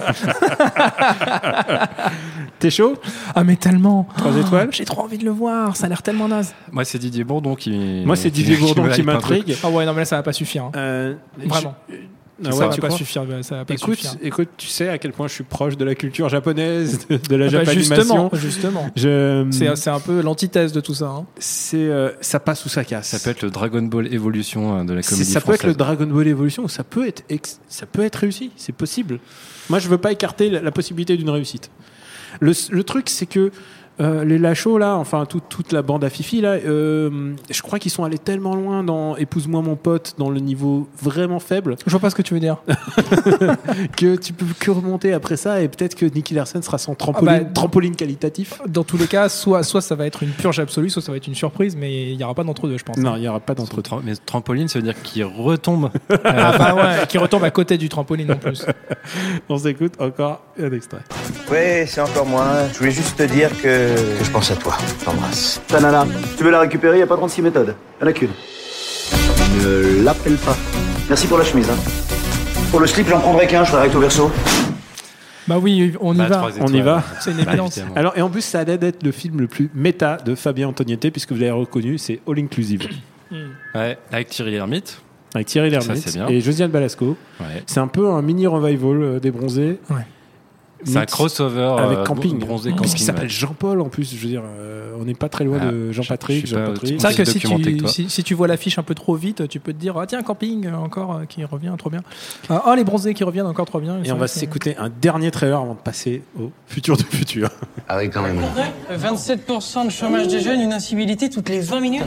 T'es chaud? Ah, mais tellement. Trois étoiles? J'ai trop envie de le voir. Ça a l'air tellement naze. Moi, c'est Didier Bourdon qui. Moi, c'est Didier Bourdon me qui hype un peu. m'intrigue. Ah ouais, non, mais là, ça va pas suffire. hein. Euh, Vraiment. je- ça Ah ouais, va tu pas crois suffire. Ça va pas Écoute, suffire. écoute, tu sais à quel point je suis proche de la culture japonaise, de, de la Ah bah, japanimation. justement, justement. Je, C'est, c'est un peu l'antithèse de tout ça. hein. c'est, euh, ça passe ou ça casse. Ça peut être le Dragon Ball Evolution hein, de la C'est- comédie ça peut être française. le Dragon Ball Evolution, ou ça peut être, ex- ça peut être réussi. C'est possible. Moi, je veux pas écarter la, la possibilité d'une réussite. Le, le truc, c'est que euh, les Lachos là, enfin tout- toute la bande à Fifi là, euh, je crois qu'ils sont allés tellement loin dans Épouse-moi mon pote, dans le niveau vraiment faible, Je vois pas ce que tu veux dire. que tu peux que remonter après ça, et peut-être que Nicky Larson sera son trampoline, Ah bah, trampoline qualitatif. Dans tous les cas, soit, soit ça va être une purge absolue, soit ça va être une surprise, mais il y aura pas d'entre-deux, je pense. Non, il y aura pas d'entre. Tra- Mais trampoline, ça veut dire qu'il retombe. Ah bah ouais, qui retombe à côté du trampoline en plus. On s'écoute encore un extrait. Oui, c'est encore moi. Je voulais juste te dire que... que je pense à toi. Je t'embrasse. Ta nana, si tu veux la récupérer, y a pas trente-six méthodes. Y en a qu'une. Ne l'appelle pas. Merci pour la chemise. Hein. Pour le slip, j'en prendrai qu'un, je ferai recto verso. Bah oui, on y Bah, va. trois On y va. C'est une Bah, évidence. évidemment. Alors, et en plus, ça allait d'être le film le plus méta de Fabien Antoniette, puisque vous l'avez reconnu, c'est All Inclusive. Ouais, avec Thierry Lhermitte. Avec Thierry Ça, Lhermitte c'est bien. et Josiane Balasco. Ouais. C'est un peu un mini revival euh, des bronzés. Ouais. C'est un Mix crossover avec euh, camping. bronzé Parce camping. qu'il s'appelle ouais. Jean-Paul en plus. Je veux dire, euh, on n'est pas très loin Ah, de Jean-Patrick, je sais pas, Jean-Patrick. C'est vrai que aussi si documenté que tu, toi. si, si tu vois l'affiche un peu trop vite, tu peux te dire ah tiens camping euh, encore euh, qui revient trop bien. Ah oh, les bronzés qui reviennent encore trop bien. Et on va s'écouter un dernier trailer avant de passer au futur du futur. Ah oui, quand même. vingt-sept pour cent de chômage des jeunes, une incivilité toutes les vingt minutes.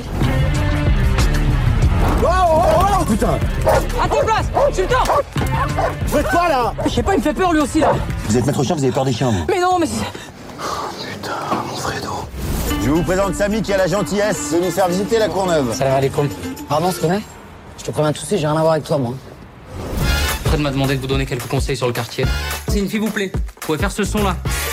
Oh, oh, oh, putain. À ta place, sultan. Vous faites quoi, là? Je sais pas, il me fait peur lui aussi là. Vous êtes maître chien, vous avez peur des chiens, vous? Mais non, mais c'est... Putain, mon Fredo. Je vous présente Samy qui a la gentillesse de nous faire visiter la Courneuve. Salam alaikum. Pardon, on se connaît? Je te préviens tout de suite, j'ai rien à voir avec toi, moi. Fred m'a demandé de vous donner quelques conseils sur le quartier. C'est une s'il vous plaît. Vous pouvez faire ce son-là.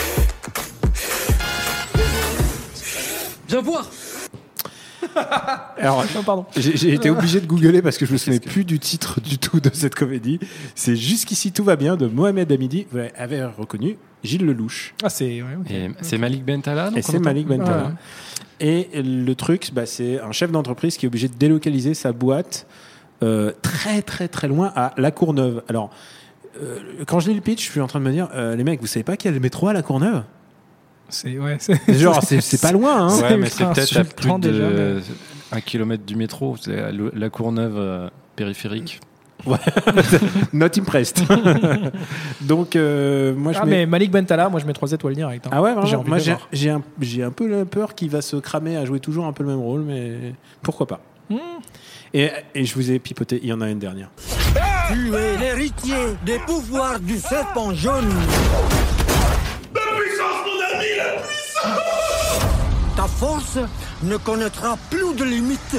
Viens voir. Alors, Oh, pardon. j'ai j'ai été obligé de googler parce que je me souvenais plus du titre du tout de cette comédie. C'est Jusqu'ici tout va bien de Mohamed Hamidi. Vous avez reconnu Gilles Lelouch. Ah c'est ouais, ok. Et c'est Malik Bentala. donc Et on c'est entend Malik Bentala. Ouais. Et le truc, bah, c'est un chef d'entreprise qui est obligé de délocaliser sa boîte euh, très très très loin à La Courneuve. Alors, euh, quand je lis le pitch, je suis en train de me dire, euh, les mecs, vous savez pas qu'il y a le métro à La Courneuve ? C'est ouais. C'est, Genre, c'est, c'est pas loin. Hein. Ouais, mais c'est peut-être à plus de déjà, mais... un kilomètre du métro. C'est à La Courneuve euh, périphérique. Ouais. Not impressed. Donc, euh, moi, je ah, mets... mais Malik Bentala, moi, je mets trois étoiles direct. Hein. Ah ouais, j'ai moi, envie j'ai, de j'ai, un, j'ai un peu la peur qu'il va se cramer à jouer toujours un peu le même rôle, mais pourquoi pas. Mmh. Et, et je vous ai pipoté, il y en a une dernière. Tu es l'héritier des pouvoirs du serpent jaune. La puissance, mon ami, la puissance. Ta force ne connaîtra plus de limites.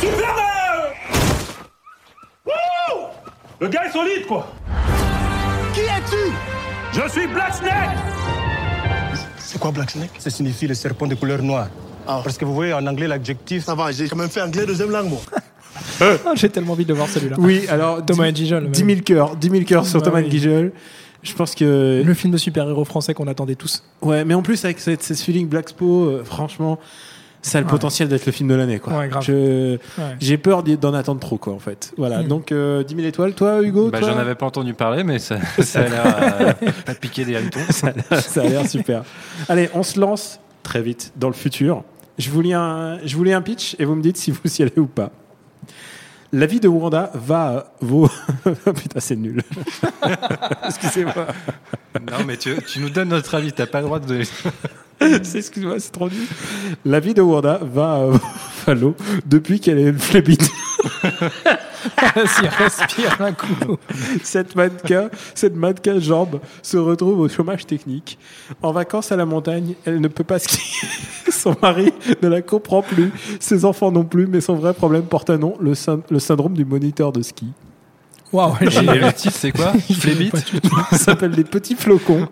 Wouh! Le gars est solide, quoi. Qui es-tu? Je suis Black Snake. C'est quoi Black Snake? Ça signifie le serpent de couleur noire. Ah. Parce que vous voyez en anglais l'adjectif. Ça va, j'ai quand même fait anglais deuxième langue, moi. Oh, j'ai tellement envie de le voir celui-là. Oui, alors Thomas Gijol. dix mille cœurs, dix mille cœurs sur bah, Thomas oui. Gijol. Je pense que le film de super-héros français qu'on attendait tous. Ouais, mais en plus avec cette, cette feeling Black Spo, euh, franchement, ça a le ouais. potentiel d'être le film de l'année, quoi. Ouais, grave. Je, ouais. J'ai peur d'en attendre trop, quoi, en fait. Voilà. Mm. Donc euh, dix mille étoiles. Toi, Hugo, bah, toi j'en avais pas entendu parler, mais ça, ça a l'air euh, pas piquer des hannetons. ça, ça a l'air super. Allez, on se lance très vite dans le futur. Je vous lis un, je vous lis un pitch et vous me dites si vous y allez ou pas. La vie de Wanda va vos... Putain, c'est nul. Excusez-moi. Non, mais tu, tu nous donnes notre avis, t'as pas le droit de... c'est, excuse-moi, c'est trop nul. La vie de Wanda va à l'eau depuis qu'elle est une flébite. Vas-y, respire un coup. Cette mannequin, cette mannequin jambe se retrouve au chômage technique. En vacances à la montagne, elle ne peut pas skier. Son mari ne la comprend plus, ses enfants non plus, mais son vrai problème porte un nom, le, sy- le syndrome du moniteur de ski. Waouh, et le titre, c'est quoi? Flébite. Ça s'appelle Les Petits Flocons.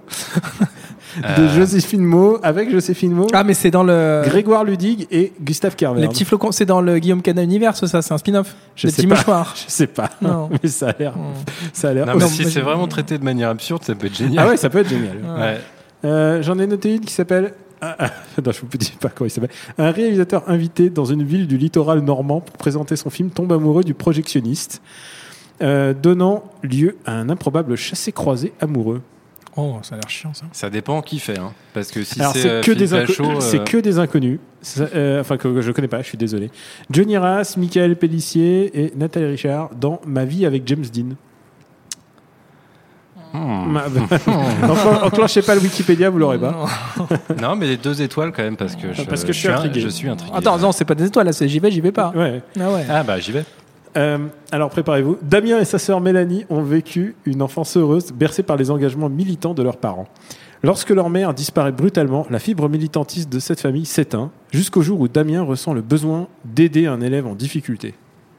De euh... Joséphine Maud, avec Joséphine Maud. Ah, mais c'est dans le. Grégoire Ludig et Gustave Kerver. Les Petits Flocons, c'est dans le Guillaume Canet Universe, ça, c'est un spin-off. Je le sais dimanche pas. soir. Je sais pas. Non. Mais ça a l'air. Mm. Ça a l'air. Non, mais si c'est vraiment traité de manière absurde, ça peut être génial. Ah ouais, ça peut être génial. Ouais. Euh, j'en ai noté une qui s'appelle. Ah, ah, non, je ne vous dis pas comment il s'appelle. Un réalisateur invité dans une ville du littoral normand pour présenter son film tombe amoureux du projectionniste, euh, donnant lieu à un improbable chassé-croisé amoureux. Oh, ça a l'air chiant, ça. Ça dépend qui fait, hein. Parce que si Alors, c'est, c'est, euh, que des Philippe inco- Lachaud, euh... c'est que des inconnus. Ça, euh, enfin, que, que je connais pas, je suis désolé. Johnny Rass, Michael Pellissier et Nathalie Richard dans Ma vie avec James Dean. Hmm. Enclen- enclenchez pas le Wikipédia, vous l'aurez pas. Non, mais les deux étoiles quand même, parce que je, parce que je suis un- intrigué. je suis intrigué. Attends, non, c'est pas des étoiles, là, c'est j'y vais, j'y vais pas. Ouais. Ah ouais. Ah bah j'y vais. Euh, alors préparez-vous. Damien et sa sœur Mélanie ont vécu une enfance heureuse, bercée par les engagements militants de leurs parents. Lorsque leur mère disparaît brutalement, la fibre militantiste de cette famille s'éteint, jusqu'au jour où Damien ressent le besoin d'aider un élève en difficulté.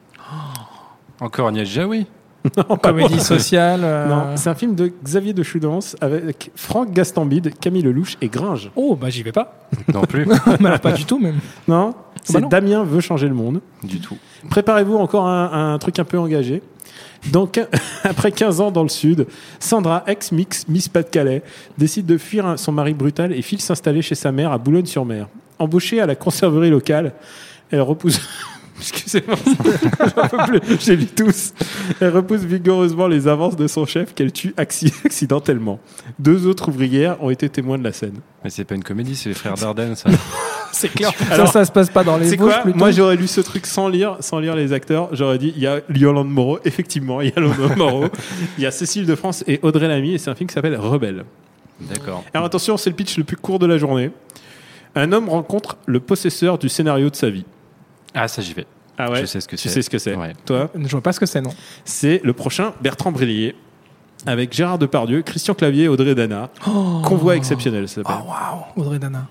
Oh, encore Agnès Jaoui. Non, comédie sociale. Euh... Non, c'est un film de Xavier de Choudance avec Franck Gastambide, Camille Lelouch et Gringe. Oh, bah j'y vais pas. Non plus. bah, pas du tout même. Non, c'est bah non. Damien veut changer le monde. Du tout. Préparez-vous encore un, un truc un peu engagé. Donc, après quinze ans dans le Sud, Sandra, ex-mix Miss Pas-de-Calais, décide de fuir son mari brutal et file s'installer chez sa mère à Boulogne-sur-Mer. Embauchée à la conserverie locale, elle repousse... Excusez-moi, j'en peux plus, j'ai lu tous. Elle repousse vigoureusement les avances de son chef qu'elle tue acci- accidentellement. Deux autres ouvrières ont été témoins de la scène. Mais c'est pas une comédie, c'est les frères Dardenne, ça. C'est clair. Alors, ça, ça se passe pas dans les c'est bouches quoi plutôt. Moi, j'aurais lu ce truc sans lire, sans lire les acteurs. J'aurais dit, il y a Yolande Moreau, effectivement, il y a Yolande Moreau. Il y a Cécile de France et Audrey Lamy, et c'est un film qui s'appelle Rebelle. D'accord. Alors attention, c'est le pitch le plus court de la journée. Un homme rencontre le possesseur du scénario de sa vie. Ah, ça, j'y vais. Ah ouais. Je sais ce que tu c'est. sais ce que c'est. Ouais. Toi, je vois pas ce que c'est, non. C'est le prochain Bertrand Brillier avec Gérard Depardieu, Christian Clavier et Audrey Dana. Oh. Convoi exceptionnel, ça s'appelle. Oh waouh, Audrey Dana.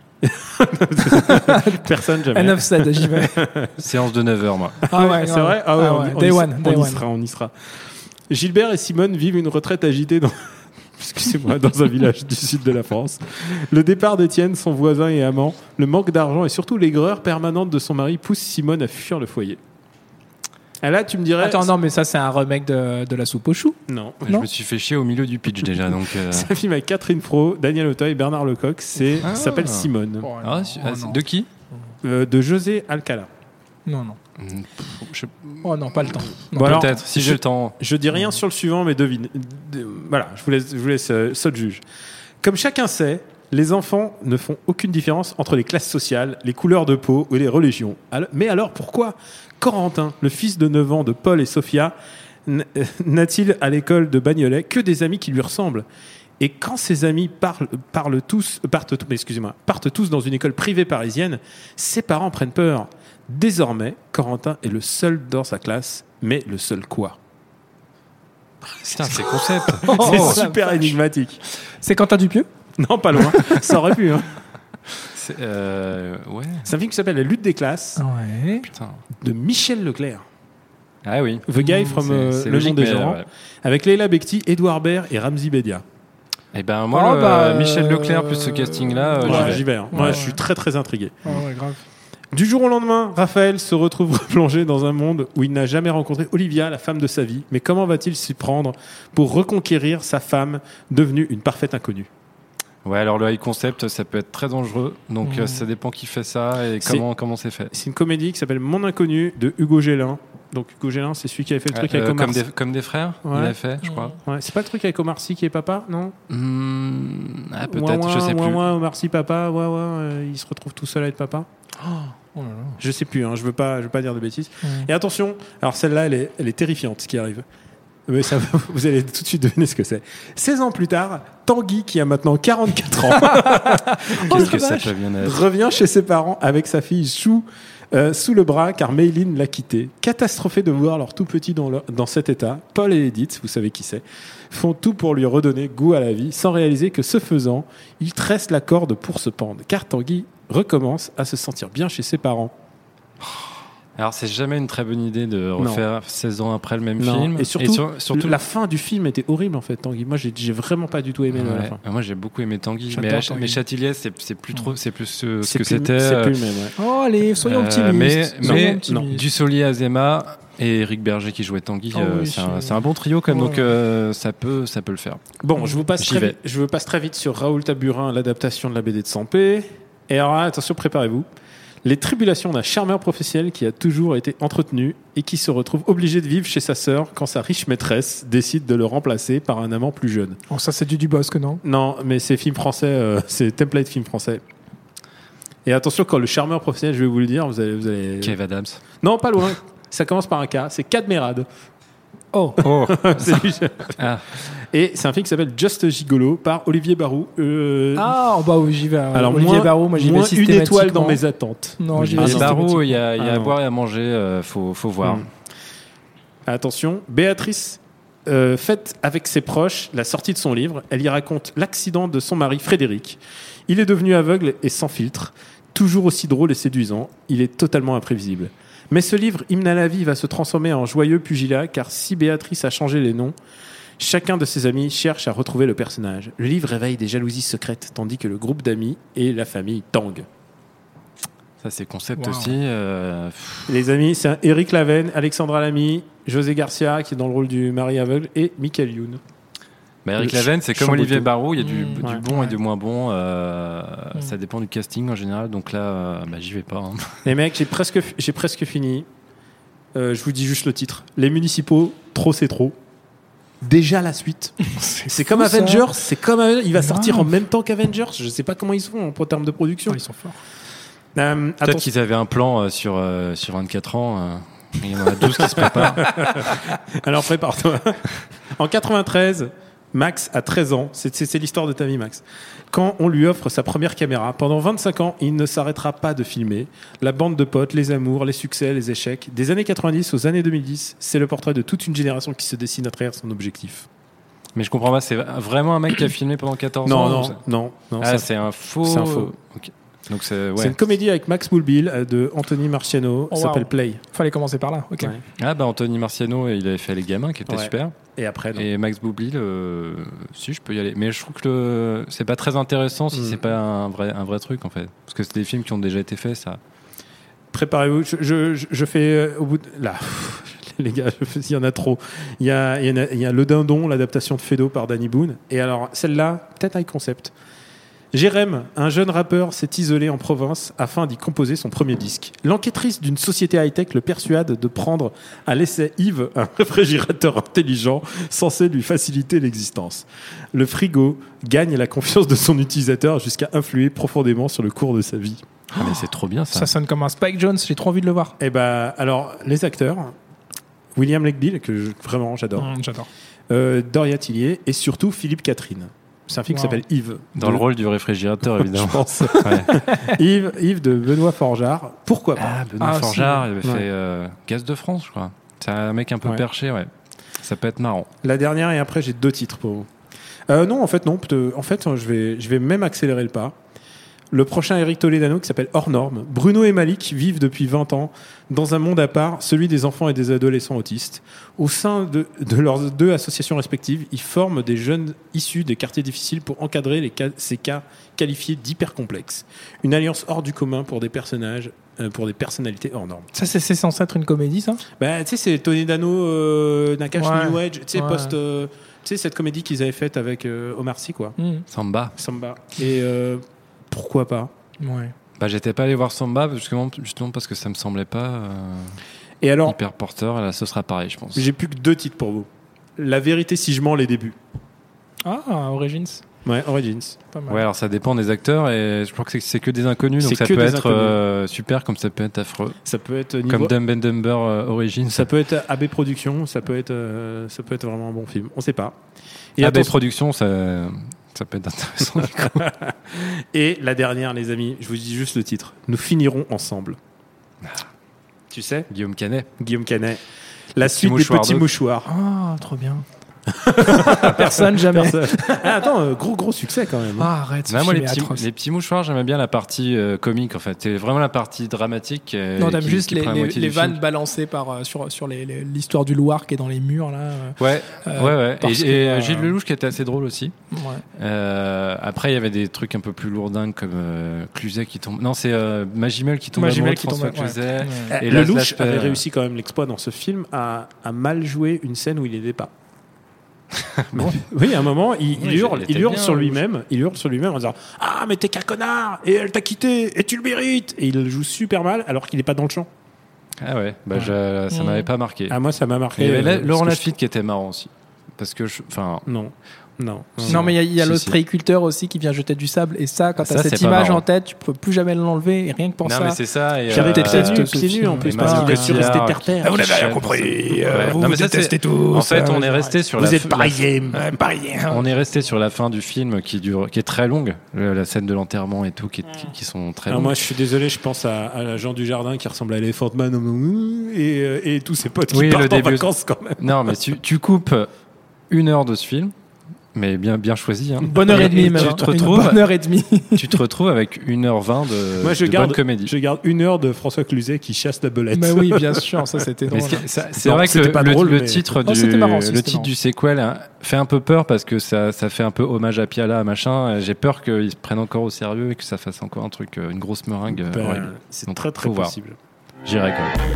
Personne jamais. Un offset, j'y vais. Séance de neuf heures, moi. Ah ouais, c'est vrai. Ah ouais, ah on, ouais. on, Day y, one, on day y one. sera, on y sera. Gilbert et Simone vivent une retraite agitée dans. Excusez-moi, dans un village du sud de la France. Le départ d'Étienne, son voisin et amant, le manque d'argent et surtout l'aigreur permanente de son mari poussent Simone à fuir le foyer. Et là, tu me dirais... Attends, non, mais ça, c'est un remake de, de La Soupe aux choux. Non. Je me suis fait chier au milieu du pitch déjà. Donc euh... C'est un film avec Catherine Fro, Daniel Auteuil et Bernard Lecoq. C'est, ah. ça s'appelle Simone. Oh, ah, oh, de qui euh, De José Alcala. Non, non. Je... Oh non, pas le temps. Non, bon, peut-être, alors, si je, j'ai le temps. Je dis rien sur le suivant, mais devine. De, voilà, je vous laisse, je vous laisse euh, seul juge. Comme chacun sait, les enfants ne font aucune différence entre les classes sociales, les couleurs de peau ou les religions. Alors, mais alors pourquoi Corentin, le fils de neuf ans de Paul et Sophia, n'a-t-il à l'école de Bagnolet que des amis qui lui ressemblent ? Et quand ses amis parlent, parlent tous, partent, excusez-moi, partent tous dans une école privée parisienne, ses parents prennent peur. Désormais, Corentin est le seul dans sa classe, mais le seul quoi ? Putain, c'est concept. C'est Oh, super la énigmatique. C'est Quentin Dupieux ? Non, pas loin. Ça aurait pu. Hein. C'est, euh, ouais. C'est un film qui s'appelle La lutte des classes, Ouais. Putain. de Michel Leclerc. Ah oui. The Guy from C'est- euh, c'est Le logique, Nom des mais, gens, ouais. avec Leila Bekti, Edouard Baird et Ramzi Bedia. Eh ben moi, Oh, le- bah, Michel euh, Leclerc plus ce casting-là, euh, Ouais, j'y vais. j'y vais. hein. Ouais, Moi, ouais. je suis très très intrigué. Oh, ouais, grave. Du jour au lendemain, Raphaël se retrouve replongé dans un monde où il n'a jamais rencontré Olivia, la femme de sa vie. Mais comment va-t-il s'y prendre pour reconquérir sa femme devenue une parfaite inconnue ? Ouais, alors le high concept, ça peut être très dangereux. Donc Mmh. euh, ça dépend qui fait ça et C'est- comment comment c'est fait. C'est une comédie qui s'appelle Mon Inconnu de Hugo Gélin. Donc Hugo Gélin, c'est celui qui avait fait le truc Euh, avec Omar comme Sy. des comme des frères, Ouais. il a fait, je crois. Ouais, c'est pas le truc avec Omar Sy qui est papa, non ? Hmm, ah, peut-être, Ouin, ouin, je sais ouin, plus. ouin, Omar Sy papa, ouais, ouais, euh, il se retrouve tout seul à être papa. Oh là là. Je sais plus, hein, je veux pas, je veux pas dire de bêtises. Ouais. Et attention, alors celle-là, elle est, elle est terrifiante, ce qui arrive. Mais ça, vous allez tout de suite deviner ce que c'est. seize ans plus tard, Tanguy, qui a maintenant quarante-quatre ans, Qu'est-ce que ça peut bien être? revient chez ses parents avec sa fille Chou euh, sous le bras car Mayline l'a quitté. Catastrophé de voir leur tout petit dans, leur- dans cet état, Paul et Edith, vous savez qui c'est, font tout pour lui redonner goût à la vie sans réaliser que ce faisant, ils tressent la corde pour se pendre car Tanguy recommence à se sentir bien chez ses parents. Alors c'est jamais une très bonne idée de refaire seize ans après le même Non. film. Et surtout, sur- surtout la fin du film était horrible en fait, Tanguy. Moi, j'ai, j'ai vraiment pas du tout aimé Ouais. la fin. Ah, moi j'ai beaucoup aimé Tanguy, J'adore mais, Tanguy. mais Châtillier c'est, c'est plus trop, c'est plus ce, ce C'est que plus- c'était. c'est euh, plus le même, ouais. Oh, allez, soyons euh, optimistes. mais Soyons mais optimistes. Dussolier, Azéma et Eric Berger qui jouait Tanguy, Oh euh, oui, c'est, un, c'est- c'est un bon trio quand même, Ouais. donc euh, ça peut, ça peut le faire. Bon, je vous passe J'y très vais. vite, je vous passe très vite sur Raoul Taburin, l'adaptation de la B D de Sampé. Et alors là, attention, préparez-vous. Les tribulations d'un charmeur professionnel qui a toujours été entretenu et qui se retrouve obligé de vivre chez sa sœur quand sa riche maîtresse décide de le remplacer par un amant plus jeune. Oh, ça, c'est du Dubosc, non ? Non, mais c'est film français, euh, c'est template film français. Et attention, quand le charmeur professionnel, je vais vous le dire, vous allez... Vous allez... Kev Adams. Non, pas loin. Ça commence par un K, c'est Cadmerade. Oh, Oh. C'est lui. Ah. Et c'est un film qui s'appelle Just Gigolo par Olivier Barou. Euh, Ah, bah oui, j'y vais. euh, Alors, Olivier moins, Barou, moi j'y vais moins une systématiquement. étoile dans mes attentes. Non, j'y vais Ah, systématiquement. Barou, il y a, il y a Ah, à non. boire et à manger, euh, faut, faut voir. Mm. Attention, Béatrice euh, fête avec ses proches la sortie de son livre. Elle y raconte l'accident de son mari Frédéric. Il est devenu aveugle et sans filtre, toujours aussi drôle et séduisant. Il est totalement imprévisible. Mais ce livre, Hymne à la vie, va se transformer en joyeux pugilat, car si Béatrice a changé les noms, chacun de ses amis cherche à retrouver le personnage. Le livre réveille des jalousies secrètes, tandis que le groupe d'amis et la famille tanguent. Ça c'est concept Wow. aussi. euh, Les amis, c'est un Eric Laven, Alexandra Lamy, José Garcia, qui est dans le rôle du mari aveugle, et Michael Youn. Bah, Eric Le Laven, c'est comme Chamboultou. Olivier Barou, il y a du, Mmh. du Ouais. bon Ouais. et du moins bon. euh, Mmh. Ça dépend du casting en général. Donc là, euh, bah, j'y vais pas. hein. Les mecs, j'ai presque, j'ai presque fini. Euh, je vous dis juste le titre. Les municipaux, trop c'est trop. Déjà la suite. C'est comme fou, ça. Avengers. C'est comme Avengers. Il va sortir Grave. en même temps qu'Avengers. Je sais pas comment ils sont en, en termes de production. Oh, ils sont forts. Euh, Peut-être attention. qu'ils avaient un plan euh, sur, euh, sur vingt-quatre ans. euh, Il y en a douze qui se préparent. Alors prépare-toi. En quatre-vingt-treize, Max a treize ans. C'est, c'est, c'est l'histoire de ta vie, Max. Quand on lui offre sa première caméra, pendant vingt-cinq ans, il ne s'arrêtera pas de filmer. La bande de potes, les amours, les succès, les échecs. Des années quatre-vingt-dix aux années deux mille dix, c'est le portrait de toute une génération qui se dessine à travers son objectif. Mais je comprends pas, c'est vraiment un mec qui a filmé pendant quatorze Non, ans non, ou ça non, non. Ah, ça- c'est un faux. c'est un faux. Ok. Donc c'est, ouais. C'est une comédie avec Max Boulbil euh, de Anthony Marciano. Oh, Ça s'appelle wow. Play. Fallait commencer par là. Ok. Ouais. Ah bah Anthony Marciano, il avait fait Les Gamins qui était Ouais. super. Et après, non. Et Max Boublil, euh, si je peux y aller. Mais je trouve que le... c'est pas très intéressant si Mm. c'est pas un vrai, un vrai truc en fait. Parce que c'est des films qui ont déjà été faits, ça. Préparez-vous. Je, je, je- je fais euh, au bout de... Là, les gars, je fais- il y en a trop. Il y a, il y en a, il y a Le Dindon, l'adaptation de Fédo par Danny Boone. Et alors, celle-là, peut-être high concept. Jérém, un jeune rappeur, s'est isolé en province afin d'y composer son premier disque. L'enquêtrice d'une société high-tech le persuade de prendre à l'essai Yves, un réfrigérateur intelligent censé lui faciliter l'existence. Le frigo gagne la confiance de son utilisateur jusqu'à influer profondément sur le cours de sa vie. Ah mais c'est trop bien ça. Ça sonne comme un Spike Jonze, j'ai trop envie de le voir. Et bah, alors, les acteurs, William Lake Bill, que je, vraiment j'adore, Mmh, j'adore. Euh, Doria Tillier et surtout Philippe Catherine. C'est un film Wow. qui s'appelle Yves. Dans de... le rôle du réfrigérateur, évidemment. Je pense. Ouais. Yves, Yves de Benoît Forgeard. Pourquoi pas Ah, Benoît Ah, Forgeard, si. il avait Ouais. fait euh, Gaz de France, je crois. C'est un mec un peu Ouais. perché, ouais. Ça peut être marrant. La dernière et après j'ai deux titres pour vous. Euh, non, en fait non. peut- En fait, je vais, je vais même accélérer le pas. Le prochain Eric Toledano qui s'appelle Hors Norme. Bruno et Malik vivent depuis vingt ans dans un monde à part, celui des enfants et des adolescents autistes. Au sein de, de leurs deux associations respectives, ils forment des jeunes issus des quartiers difficiles pour encadrer les cas, ces cas qualifiés d'hyper complexes. Une alliance hors du commun pour des personnages, euh, pour des personnalités hors normes. Ça, c'est, c'est censé être une comédie, ça? Bah, tu sais, c'est Toledano, euh, Nakash Ouais. New Age, tu sais, Ouais. post. euh, tu sais, cette comédie qu'ils avaient faite avec euh, Omar Sy, quoi. Mmh. Samba. Samba. Et euh, pourquoi pas? Ouais. Bah, j'étais pas allé voir Samba justement, justement parce que ça me semblait pas euh, Et alors, hyper porteur. Et là, ce sera pareil, je pense. j'ai plus que deux titres pour vous. La vérité si je mens les débuts. Ah, Origins. Ouais, Origins. Pas mal. Ouais, alors ça dépend des acteurs et je crois que c'est, c'est que des inconnus, donc C'est ça que peut des être inconnus. euh, super comme ça peut être affreux. Ça peut être niveau... Comme Dumb and Dumber euh, Origins. Ça peut être A B Productions, ça peut être, euh, ça peut être vraiment un bon film. On sait pas. Et A B attention- Productions, ça, ça peut être intéressant. du coup. Et la dernière, les amis, je vous dis juste le titre. Nous finirons ensemble. Tu sais, Guillaume Canet. Guillaume Canet. La Petit suite des mouchoir petits d'eau. mouchoirs. Ah, trop bien. Personne, jamais. Personne. Ah, attends, euh, gros gros succès quand même. Ah, arrête. ce Non, moi, les film est petits, atroce. les petits mouchoirs, j'aimais bien la partie euh, comique en fait. C'est vraiment la partie dramatique. euh, Non, t'aimes qui- juste qui les, prend la les, moitié les du vannes film. balancées par, euh, sur, sur les, les- l'histoire du Loir qui est dans les murs, là. euh. Ouais, Euh, ouais, ouais. parce Et, que, et, euh, euh, Gilles Lelouch qui était assez drôle aussi. Ouais. Euh, après, il y avait des trucs un peu plus lourdingues comme euh, Cluzet qui tombe. Non, c'est euh, Magimel qui tombe Magimel amoureux de qui François tombe, ouais. Cluzet. Ouais. Et Le là, Lelouch l'aspect, avait euh, réussi quand même l'exploit dans ce film à, à mal jouer une scène où il n'était pas. Bon. Oui, à un moment, il, il Oui, hurle, il était il hurle bien, sur Lelouch. lui-même, il hurle sur lui-même en disant ah mais t'es qu'un connard et elle t'a quitté et tu le mérites et il joue super mal alors qu'il n'est pas dans le champ. Ah ouais, bah Ouais. je- ça Mmh. m'avait pas marqué. Ah moi ça m'a marqué. Il y avait euh, la- Laurent parce que Lafitte qui était marrant aussi. Parce que, je- enfin, je- Non, non. Non, mais il y a, il y a Si, si. l'ostréiculteur aussi qui vient jeter du sable. Et ça, quand Ça, t'as cette c'est pas image marrant. en tête, tu peux plus jamais l'enlever. Et rien que pour non ça. mais c'est ça. Et, J'avais euh, détesté pieds ce nus film. en plus Et parce Mario que tu Cotillard restais terre terre. qui- vous n'avez rien qui- compris. Ouais. euh, Vous Non, vous mais ça, c'est- détestez tous. En fait, on euh, est resté sur Vous la êtes la- parisiens. Ouais, parisien. On est resté sur la fin du film qui dure, qui est très longue, le- la scène de l'enterrement et tout, qui, qui, qui sont très Alors longues. moi je suis désolé, je pense à, à Jean Dujardin qui ressemble à Elephant Man et, euh, et tous ses potes qui Oui, le partent en début. vacances quand même. Non, mais tu, tu coupes une heure de ce film, mais bien, bien choisi. Hein. Une bonne heure et demie, même. tu hein. te retrouves, Une bonne heure et demie. tu te retrouves avec une heure vingt de, Moi je de garde, bonne comédie. je garde une heure de François Cluzet qui chasse la belette. Mais oui, bien sûr, ça c'était Mais drôle. ce qui- ça- c'est Non, vrai que c'était le, pas le- drôle, le mais- titre, Non, du, c'était marrant aussi, le c'était titre marrant. du sequel hein, fait un peu peur parce que ça, ça fait un peu hommage à Piala, machin. J'ai peur qu'ils se prennent encore au sérieux et que ça fasse encore un truc, euh, une grosse meringue euh, Ben, horrible. c'est Donc, très très faut voir. possible. J'irai quand même.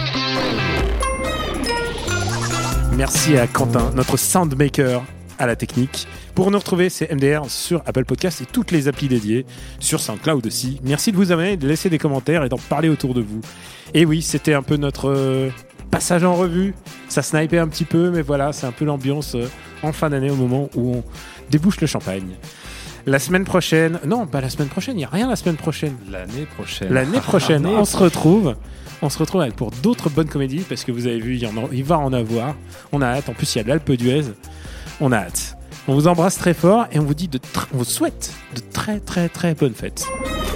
Merci à Quentin, notre soundmaker à la technique. Pour nous retrouver, c'est M D R sur Apple Podcast et toutes les applis dédiées, sur SoundCloud aussi. Merci de vous abonner, de laisser des commentaires et d'en parler autour de vous. Et oui, c'était un peu notre euh, passage en revue. Ça snipait un petit peu, mais voilà, c'est un peu l'ambiance euh, en fin d'année au moment où on débouche le champagne. La semaine prochaine, non, pas la semaine prochaine, il n'y a rien la semaine prochaine. L'année prochaine. L'année prochaine, on se retrouve. On se retrouve avec pour d'autres bonnes comédies parce que vous avez vu, il, y en a- il va en avoir. On a hâte. En plus, il y a de l'Alpe d'Huez. On a hâte. On vous embrasse très fort et on vous dit de tr- on vous souhaite de très très très bonnes fêtes.